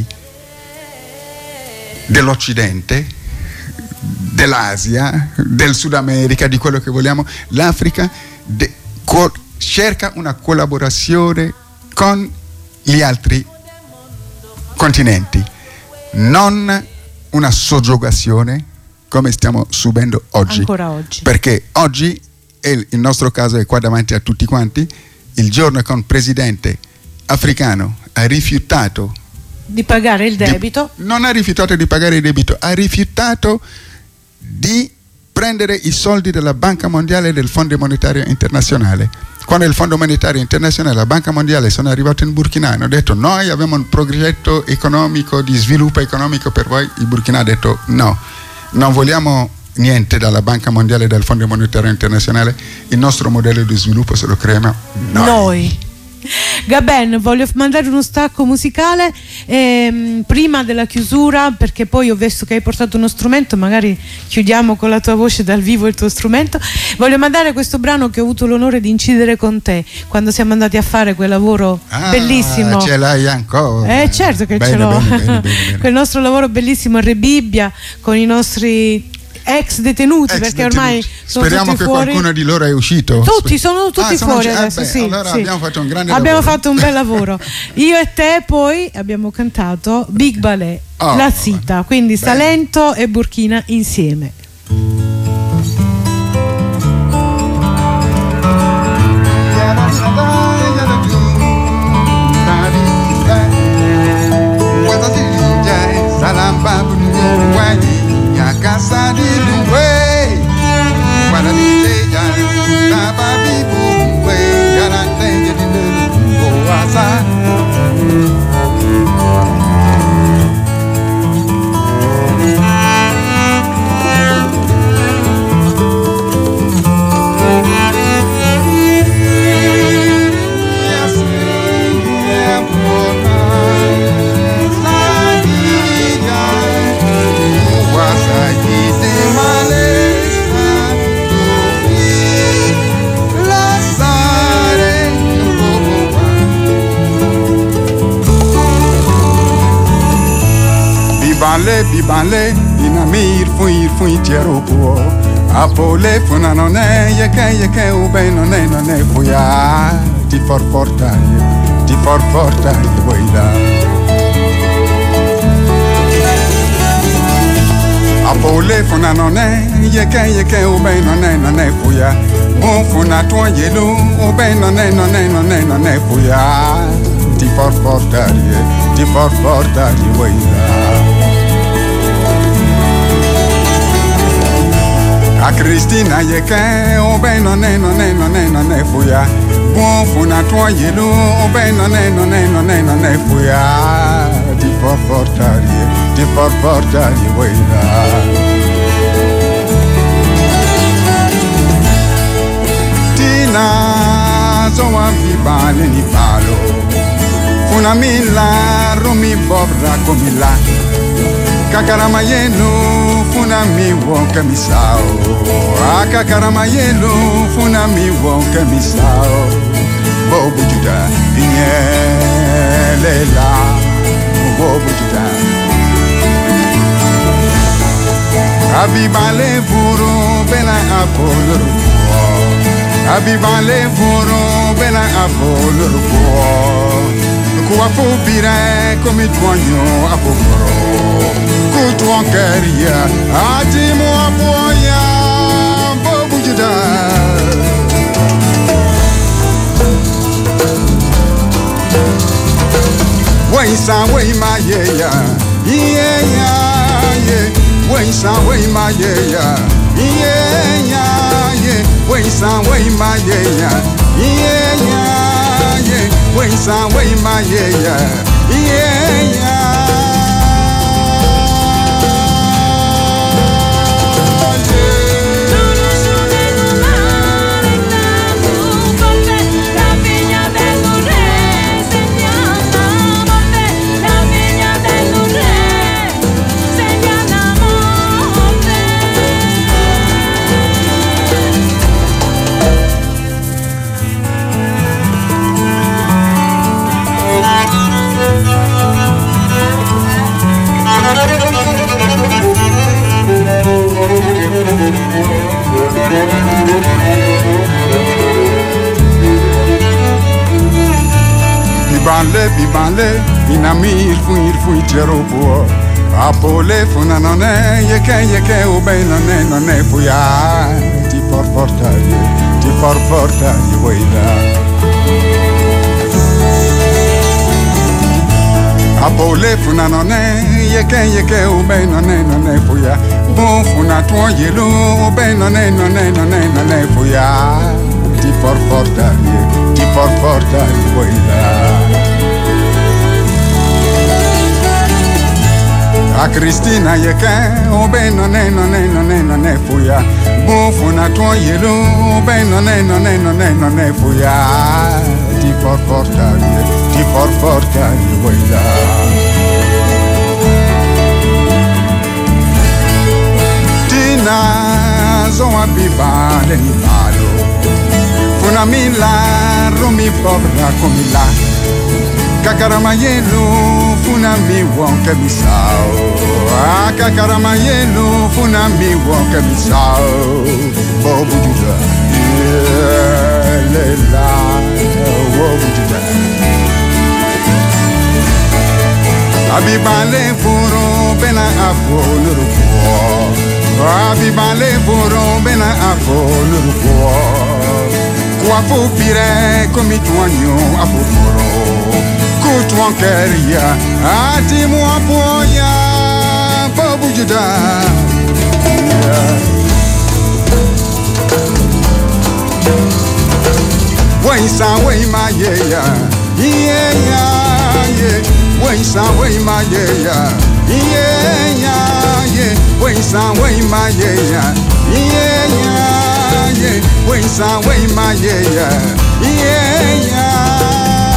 dell'Occidente, dell'Asia, del Sud America, di quello che vogliamo. L'Africa de- co- cerca una collaborazione con gli altri continenti, non una soggiogazione come stiamo subendo oggi. Ancora oggi. Perché oggi, e il nostro caso è qua davanti a tutti quanti, il giorno che un presidente africano ha rifiutato di pagare il debito, di, non ha rifiutato di pagare il debito, ha rifiutato di prendere i soldi della Banca Mondiale e del Fondo Monetario Internazionale. Quando il Fondo Monetario Internazionale e la Banca Mondiale sono arrivati in Burkina, hanno detto noi abbiamo un progetto economico di sviluppo economico per voi, il Burkina ha detto no, non vogliamo niente dalla Banca Mondiale e dal Fondo Monetario Internazionale, il nostro modello di sviluppo se lo creiamo noi. noi. Gaben, voglio mandare uno stacco musicale ehm, prima della chiusura, perché poi ho visto che hai portato uno strumento, magari chiudiamo con la tua voce dal vivo il tuo strumento. Voglio mandare questo brano che ho avuto l'onore di incidere con te quando siamo andati a fare quel lavoro ah, bellissimo. Ce l'hai ancora? Eh certo che bene, ce l'ho. bene, bene, bene, bene. Quel nostro lavoro bellissimo a Rebibbia con i nostri ex detenuti, Ex perché detenuti. ormai sono speriamo tutti che fuori. qualcuno di loro è uscito. Tutti, sono tutti ah, sono fuori usci- adesso, eh beh, sì, allora sì. abbiamo fatto un grande abbiamo lavoro. fatto un bel lavoro. Io e te poi abbiamo cantato Big Ballet, oh, La Zita, quindi bene. Salento e Burkina insieme. Bibale, bibale, inamir fuir fuir tiero puo. Apole funa non è, ye che ye che ube non è non è fuia. Ti for portare, ti for portare vuoi da. Apole funa non è, ye che ye che ube non è non è fuia. Bon funa tua yelu, ube non è non è non è non è fuia. Ti for portare, ti for portare vuoi da. A Cristina ye che o ben non è non è non è non è fuia. Buon funa tua yelu o ben non è non è non è non è fuia. Ti for portare, ti for portare vuoi là. Tina so a vibale ni palo. Funa milla rumi bobra comilla. Kakaramayelu funa mi wonka misao. Kakaramayelu funa mi wonka misao. Bobu juda inyelela. Bobu juda. Abibale furu bela apolur kuo. Abibale furu bela apolur kuo. Kuwa fubire komi tuanyo apokoro. Kutuan keria ati mo apoya bobu juda. Way san way my yeah yeah yeah yeah. Way san way my yeah yeah yeah yeah. Way san way my yeah yeah yeah yeah. Way san way my yeah yeah yeah. Bibanle, bibanle, inami il fu il fu il geropo. Apole funa non è, ye che ye che o ben non è, non è fuia. Ti for portare, ti for portare, vuoi da. Apole funa non è, ye che ye che o ben non è, non è fuia. Bon funa tuo yelo, o ben non è, non è, non è, non è fuia. Ti for portare, ti for portare, vuoi da. A Cristina ye che, o ben non è, non è, non è, non è fuia. Bon funa tuo yelo, o ben non è, non è, non è, non è fuia. Ti for portare, ti for portare, vuoi da. Zo a bibale ni malo funa mila romi pobra comila Cacaramayelo funa mi wonka bisao ah Cacaramayelo funa mi wonka bisao bobu juda lela bobu juda abibale furo bena afo nuruko abibale furo bena afo nuruko kwa fupire komi tuanyo afo furo kutuan keria ati mo apoya bobu juda way san way ma yeah yeah yeah way san way ma yeah yeah yeah way san way ma yeah yeah yeah way san way ma yeah yeah yeah.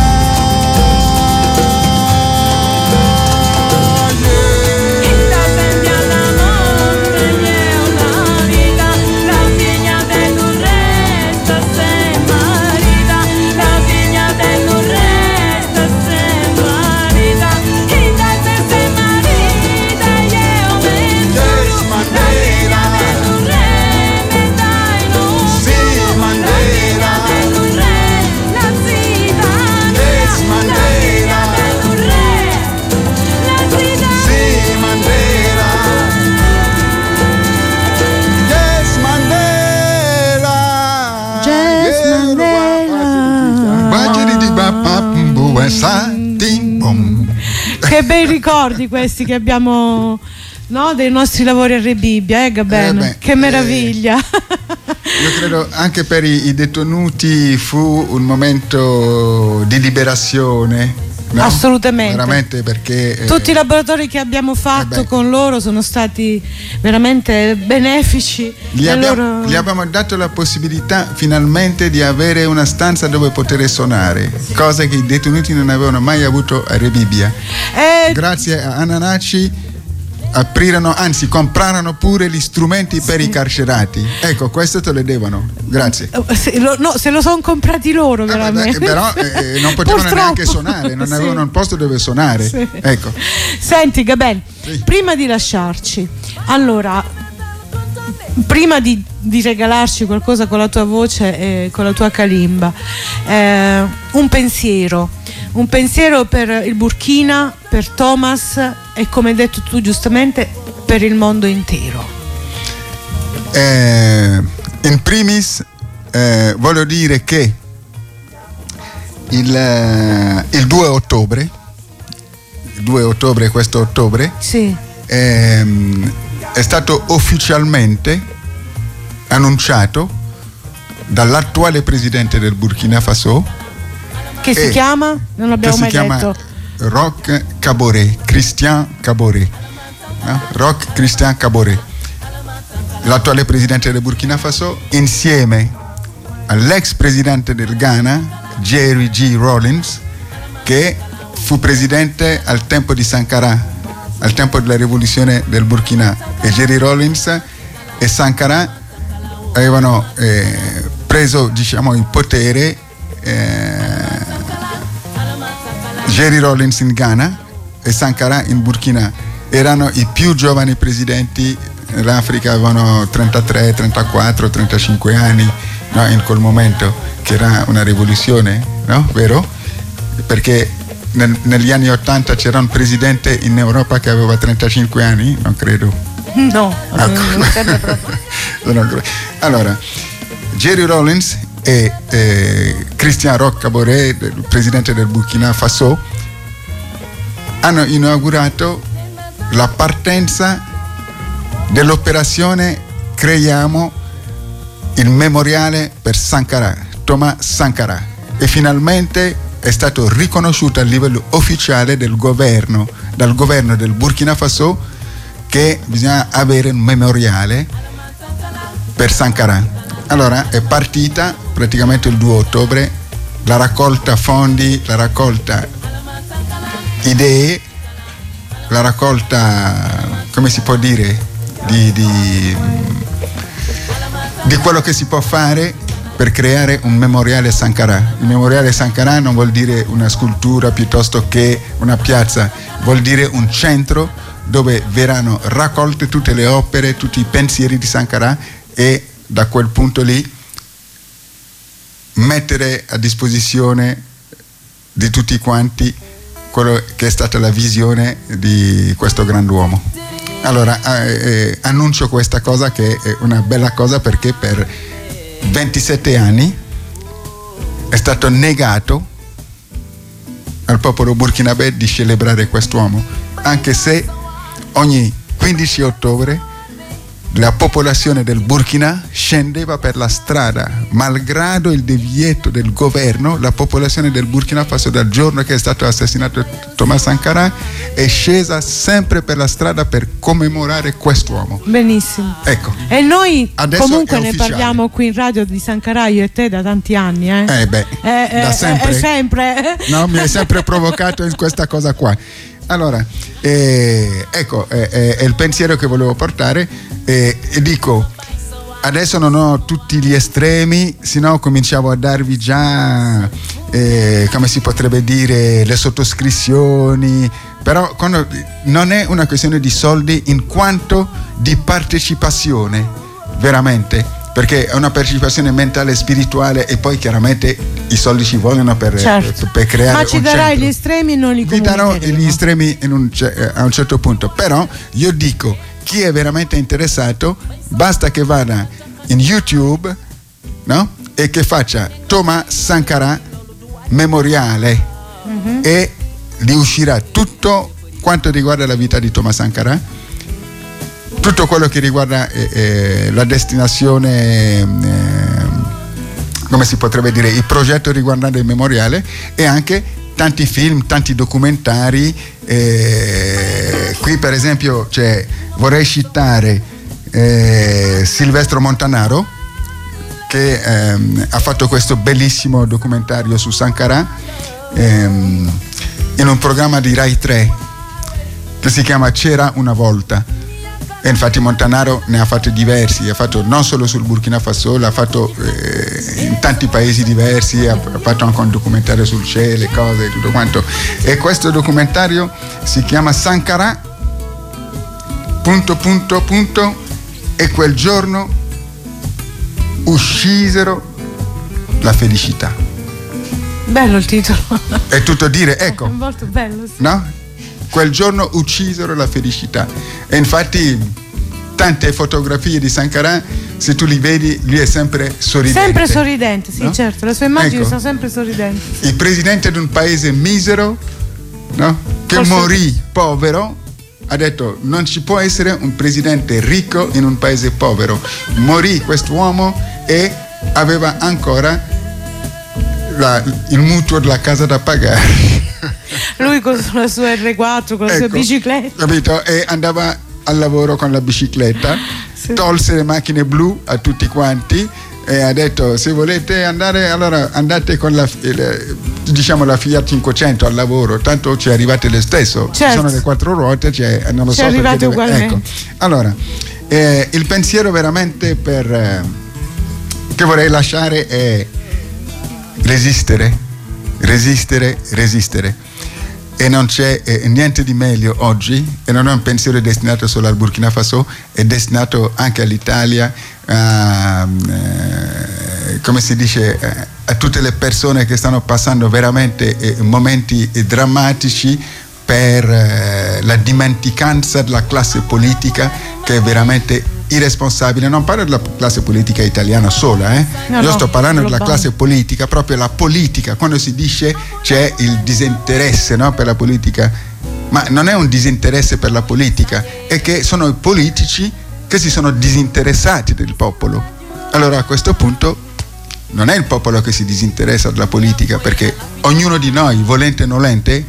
Che bei ricordi questi che abbiamo, no, dei nostri lavori a Re Bibbia, eh Gaben? Eh che meraviglia! Eh, io credo anche per i, i detenuti fu un momento di liberazione. No? Assolutamente. Veramente, perché tutti eh, i laboratori che abbiamo fatto eh con loro sono stati veramente benefici. Gli abbiamo, loro... gli abbiamo dato la possibilità finalmente di avere una stanza dove poter suonare, cosa che i detenuti non avevano mai avuto a Re Bibbia. Eh, Grazie a Ananaci aprirono, anzi comprarono pure gli strumenti per sì. i carcerati. Ecco, questo te lo devono. Grazie. Se lo, no, se lo sono comprati loro veramente. Eh, però eh, non potevano Purtroppo. neanche suonare, non sì. avevano un posto dove suonare. Sì. Ecco. Senti Gaben, sì. prima di lasciarci, allora, prima di, di regalarci qualcosa con la tua voce e con la tua calimba, eh, un pensiero. Un pensiero per il Burkina, per Thomas e, come hai detto tu giustamente, per il mondo intero. Eh, in primis eh, voglio dire che il, eh, il due ottobre due ottobre, questo ottobre, sì. ehm, è stato ufficialmente annunciato dall'attuale presidente del Burkina Faso, che si chiama? Non l'abbiamo mai detto. Che si chiama Roch Kaboré, Christian Kaboré, no? Roch Christian Kaboré, l'attuale presidente del Burkina Faso, insieme all'ex presidente del Ghana, Jerry G. Rawlings, che fu presidente al tempo di Sankara, al tempo della rivoluzione del Burkina. E Jerry Rawlings e Sankara avevano eh, preso, diciamo, il potere, eh, Jerry Rawlings in Ghana e Sankara in Burkina. Erano i più giovani presidenti dell'Africa, avevano trentatré, trentaquattro, trentacinque anni, no? In quel momento, che era una rivoluzione, no? Vero? Perché nel, negli anni ottanta c'era un presidente in Europa che aveva trentacinque anni, non credo. No, ecco. non serve proprio. Allora, Jerry Rawlings e eh, Christian Roch Kaboré, il presidente del Burkina Faso, hanno inaugurato la partenza dell'operazione Creiamo il memoriale per Sankara, Thomas Sankara, e finalmente è stato riconosciuto a livello ufficiale del governo, dal governo del Burkina Faso, che bisogna avere un memoriale per Sankara. Allora è partita praticamente il due ottobre la raccolta fondi, la raccolta idee, la raccolta, come si può dire, di, di, di quello che si può fare per creare un memoriale Sankara. Il memoriale Sankara non vuol dire una scultura piuttosto che una piazza, vuol dire un centro dove verranno raccolte tutte le opere, tutti i pensieri di Sankara, e da quel punto lì mettere a disposizione di tutti quanti quello che è stata la visione di questo grand'uomo. Allora eh, annuncio questa cosa, che è una bella cosa, perché per ventisette anni è stato negato al popolo burkinabè di celebrare quest'uomo, anche se ogni quindici ottobre la popolazione del Burkina scendeva per la strada, malgrado il divieto del governo. La popolazione del Burkina Faso, dal giorno che è stato assassinato Thomas Sankara, è scesa sempre per la strada per commemorare quest'uomo. Benissimo. Ecco. E noi Adesso comunque ne parliamo qui in radio di Sankara, io e te, da tanti anni. Eh, eh beh, eh, da eh, sempre. Eh, sempre. No, mi hai sempre provocato in questa cosa qua. Allora, eh, ecco, eh, eh, è il pensiero che volevo portare, eh, e dico, adesso non ho tutti gli estremi, sennò cominciavo a darvi già, eh, come si potrebbe dire, le sottoscrizioni, però quando, non è una questione di soldi in quanto di partecipazione, veramente. Perché è una partecipazione mentale e spirituale, e poi chiaramente i soldi ci vogliono per, certo. per, per creare ma ci un darai centro. gli estremi e non li comunicheremo. Vi darò gli estremi in un, a un certo punto, però io dico, chi è veramente interessato basta che vada in YouTube, no? E che faccia Thomas Sankara memoriale, mm-hmm. e gli uscirà tutto quanto riguarda la vita di Thomas Sankara, tutto quello che riguarda eh, eh, la destinazione, eh, come si potrebbe dire, il progetto riguardante il memoriale, e anche tanti film, tanti documentari. Eh, qui per esempio cioè, vorrei citare eh, Silvestro Montanaro, che ehm, ha fatto questo bellissimo documentario su Sankara ehm, in un programma di Rai tre che si chiama C'era una volta. E infatti Montanaro ne ha fatto diversi, ha fatto non solo sul Burkina Faso, l'ha fatto eh, in tanti paesi diversi, ha fatto anche un documentario sul C E, le cose, tutto quanto. E questo documentario si chiama Sankara, punto, punto, punto, e quel giorno uscisero la felicità. Bello il titolo. È tutto dire, ecco. È molto bello, sì. No? Quel giorno uccisero la felicità. E infatti tante fotografie di Sankara, se tu li vedi, lui è sempre sorridente. Sempre sorridente, sì, no? Certo, le sue immagini ecco, sono sempre sorridenti. Il presidente di un paese misero, no? che Forse... morì povero, ha detto non ci può essere un presidente ricco in un paese povero. Morì quest'uomo e aveva ancora la, il mutuo della casa da pagare. Lui con la sua erre quattro, con la ecco, sua bicicletta, capito? E andava al lavoro con la bicicletta, sì. Tolse le macchine blu a tutti quanti e ha detto se volete andare allora andate con la, il, diciamo la Fiat cinquecento al lavoro, tanto ci arrivate lo stesso, certo. Ci sono le quattro ruote, cioè, non lo ci so perché deve... ugualmente. Ecco. Allora eh, il pensiero veramente per eh, che vorrei lasciare è resistere, resistere, resistere. E non c'è eh, niente di meglio oggi, e non è un pensiero destinato solo al Burkina Faso, è destinato anche all'Italia, a, eh, come si dice, eh, a tutte le persone che stanno passando veramente eh, momenti eh, drammatici per eh, la dimenticanza della classe politica che è veramente irresponsabile. Non parlo della classe politica italiana sola, eh? no, io sto parlando della classe politica, proprio la politica, quando si dice c'è il disinteresse, no, per la politica, ma non è un disinteresse per la politica, è che sono i politici che si sono disinteressati del popolo. Allora a questo punto non è il popolo che si disinteressa della politica, perché ognuno di noi, volente o nolente,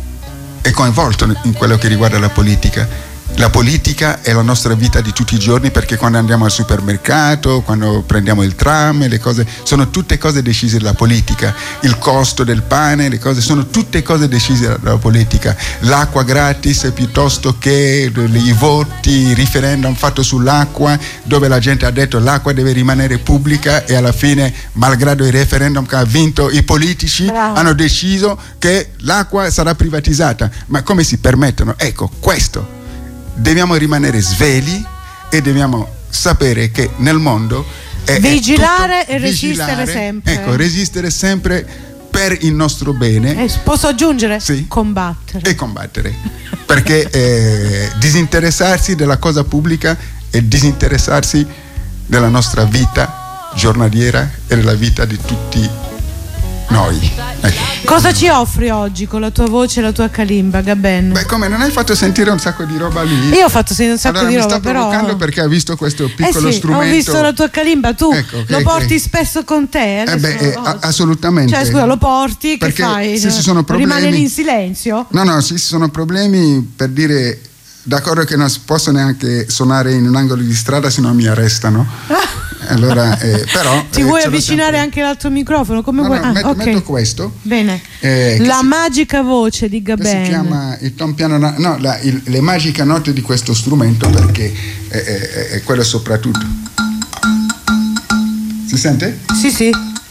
è coinvolto in quello che riguarda la politica. La politica è la nostra vita di tutti i giorni, perché quando andiamo al supermercato, quando prendiamo il tram, le cose sono tutte cose decise dalla politica. Il costo del pane, le cose sono tutte cose decise dalla politica. L'acqua gratis piuttosto che i voti, il referendum fatto sull'acqua, dove la gente ha detto l'acqua deve rimanere pubblica e alla fine, malgrado il referendum che ha vinto, i politici Bravo. hanno deciso che l'acqua sarà privatizzata. Ma come si permettono? Ecco, questo. Dobbiamo rimanere svegli e dobbiamo sapere che nel mondo è, vigilare è e resistere vigilare, sempre. Ecco, resistere sempre per il nostro bene. Eh, posso aggiungere? Sì. Combattere. E combattere. Perché eh, disinteressarsi della cosa pubblica è disinteressarsi della nostra vita giornaliera e della vita di tutti noi. Ecco. Cosa ci offri oggi con la tua voce e la tua kalimba, Gaben? Beh, come non hai fatto sentire un sacco di roba lì? Io ho fatto sentire un sacco allora, di roba, però. Mi sta provocando perché ha visto questo piccolo eh sì, strumento. Ho visto la tua kalimba, tu ecco, lo che, porti che... spesso con te? Eh beh, eh, assolutamente. Cioè, scusa, lo porti, perché che fai? Se ci sono problemi... Rimane lì in silenzio? No, no, se ci sono problemi, per dire, d'accordo che non posso neanche suonare in un angolo di strada, se no mi arrestano. Allora, eh, però ti eh, vuoi avvicinare anche l'altro microfono? Come no, vuoi? no, ah, metto, okay. metto questo. Bene. Eh, la si, magica voce di Gaben. Si chiama il tom piano, no, la, il, le magiche note di questo strumento, perché è, è, è quello soprattutto. Si sente? Sì, sì.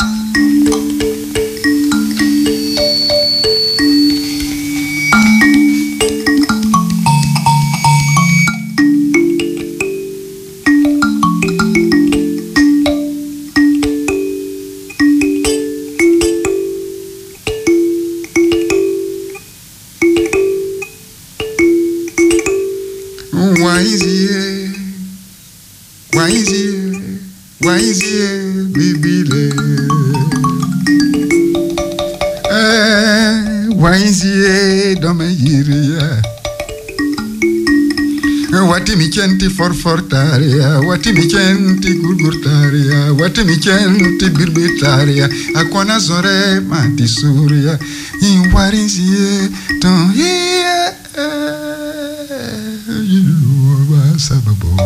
Wati mi centi forfortaria, wati mi centi gurgurtaria, wati mi centi birbitaria, akwana zore mati suria, in warinzie ton ye, yuwa sababo.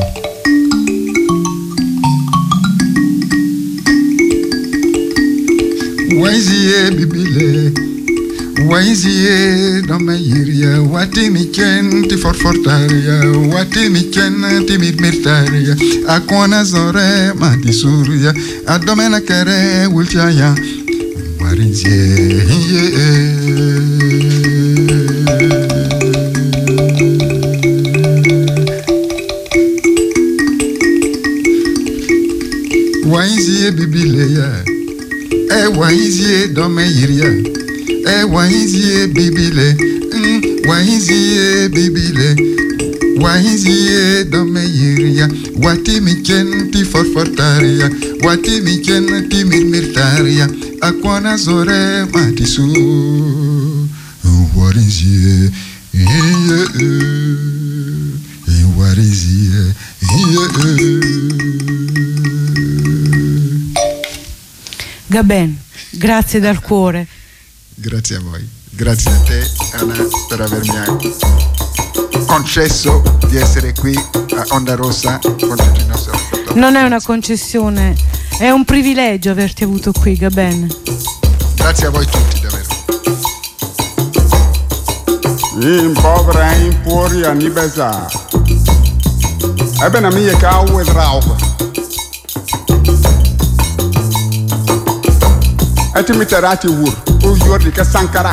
Waizie bibile, waizie domeyiria, wati mi centi forfortaria, wati mi centi mirmirtaria, akwana zore mati suria, adomena kere wulchaya, warinzie ye. Waizie bibileya, e waizie domeyiria, e waizie bibile, waizie bibile, waizie domeyiria, wati mi centi forfortaria, wati mi centi mirmirtaria, akwana zore mati su, waizie E guarisie. Gaben, grazie dal cuore. Grazie a voi, grazie a te Anna per avermi concesso di essere qui a Onda Rossa con tutti i nostri ascoltatori. Non è una concessione, è un privilegio averti avuto qui, Gaben. Grazie a voi tutti, davvero. In povera in puori a Nibesa. Eben a mie ka with rauch. Eti miterati wur, u jordi ka Sankara.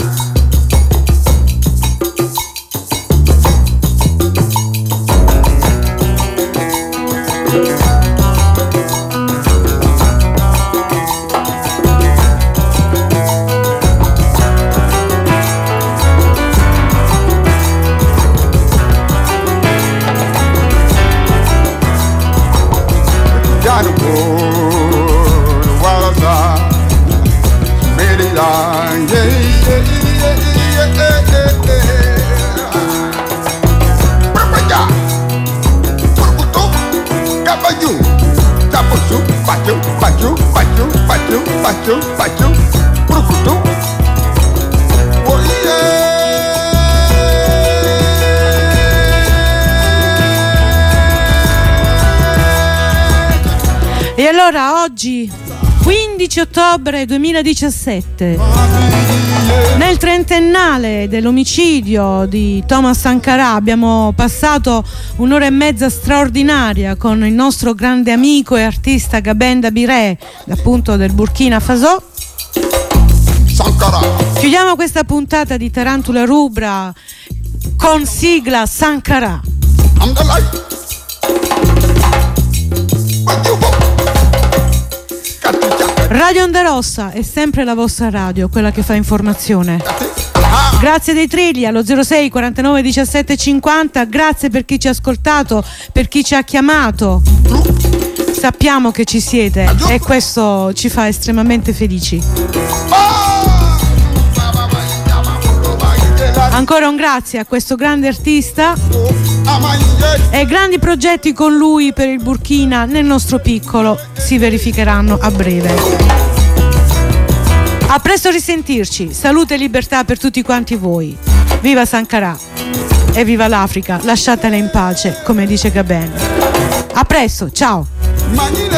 E allora oggi, quindici ottobre duemiladiciassette, nel trentennale dell'omicidio di Thomas Sankara, abbiamo passato un'ora e mezza straordinaria con il nostro grande amico e artista Gaben Dabiré, appunto del Burkina Faso. Sankara. Chiudiamo questa puntata di Tarantula Rubra con sigla Sankara. Radio Onda Rossa è sempre la vostra radio, quella che fa informazione. Grazie dei trilli allo zero sei quarantanove diciassette cinquanta, grazie per chi ci ha ascoltato, per chi ci ha chiamato. Sappiamo che ci siete e questo ci fa estremamente felici. Ancora un grazie a questo grande artista e grandi progetti con lui per il Burkina nel nostro piccolo si verificheranno a breve. A presto risentirci, salute e libertà per tutti quanti voi. Viva Sankara e viva l'Africa, lasciatela in pace, come dice Gaben. A presto, ciao.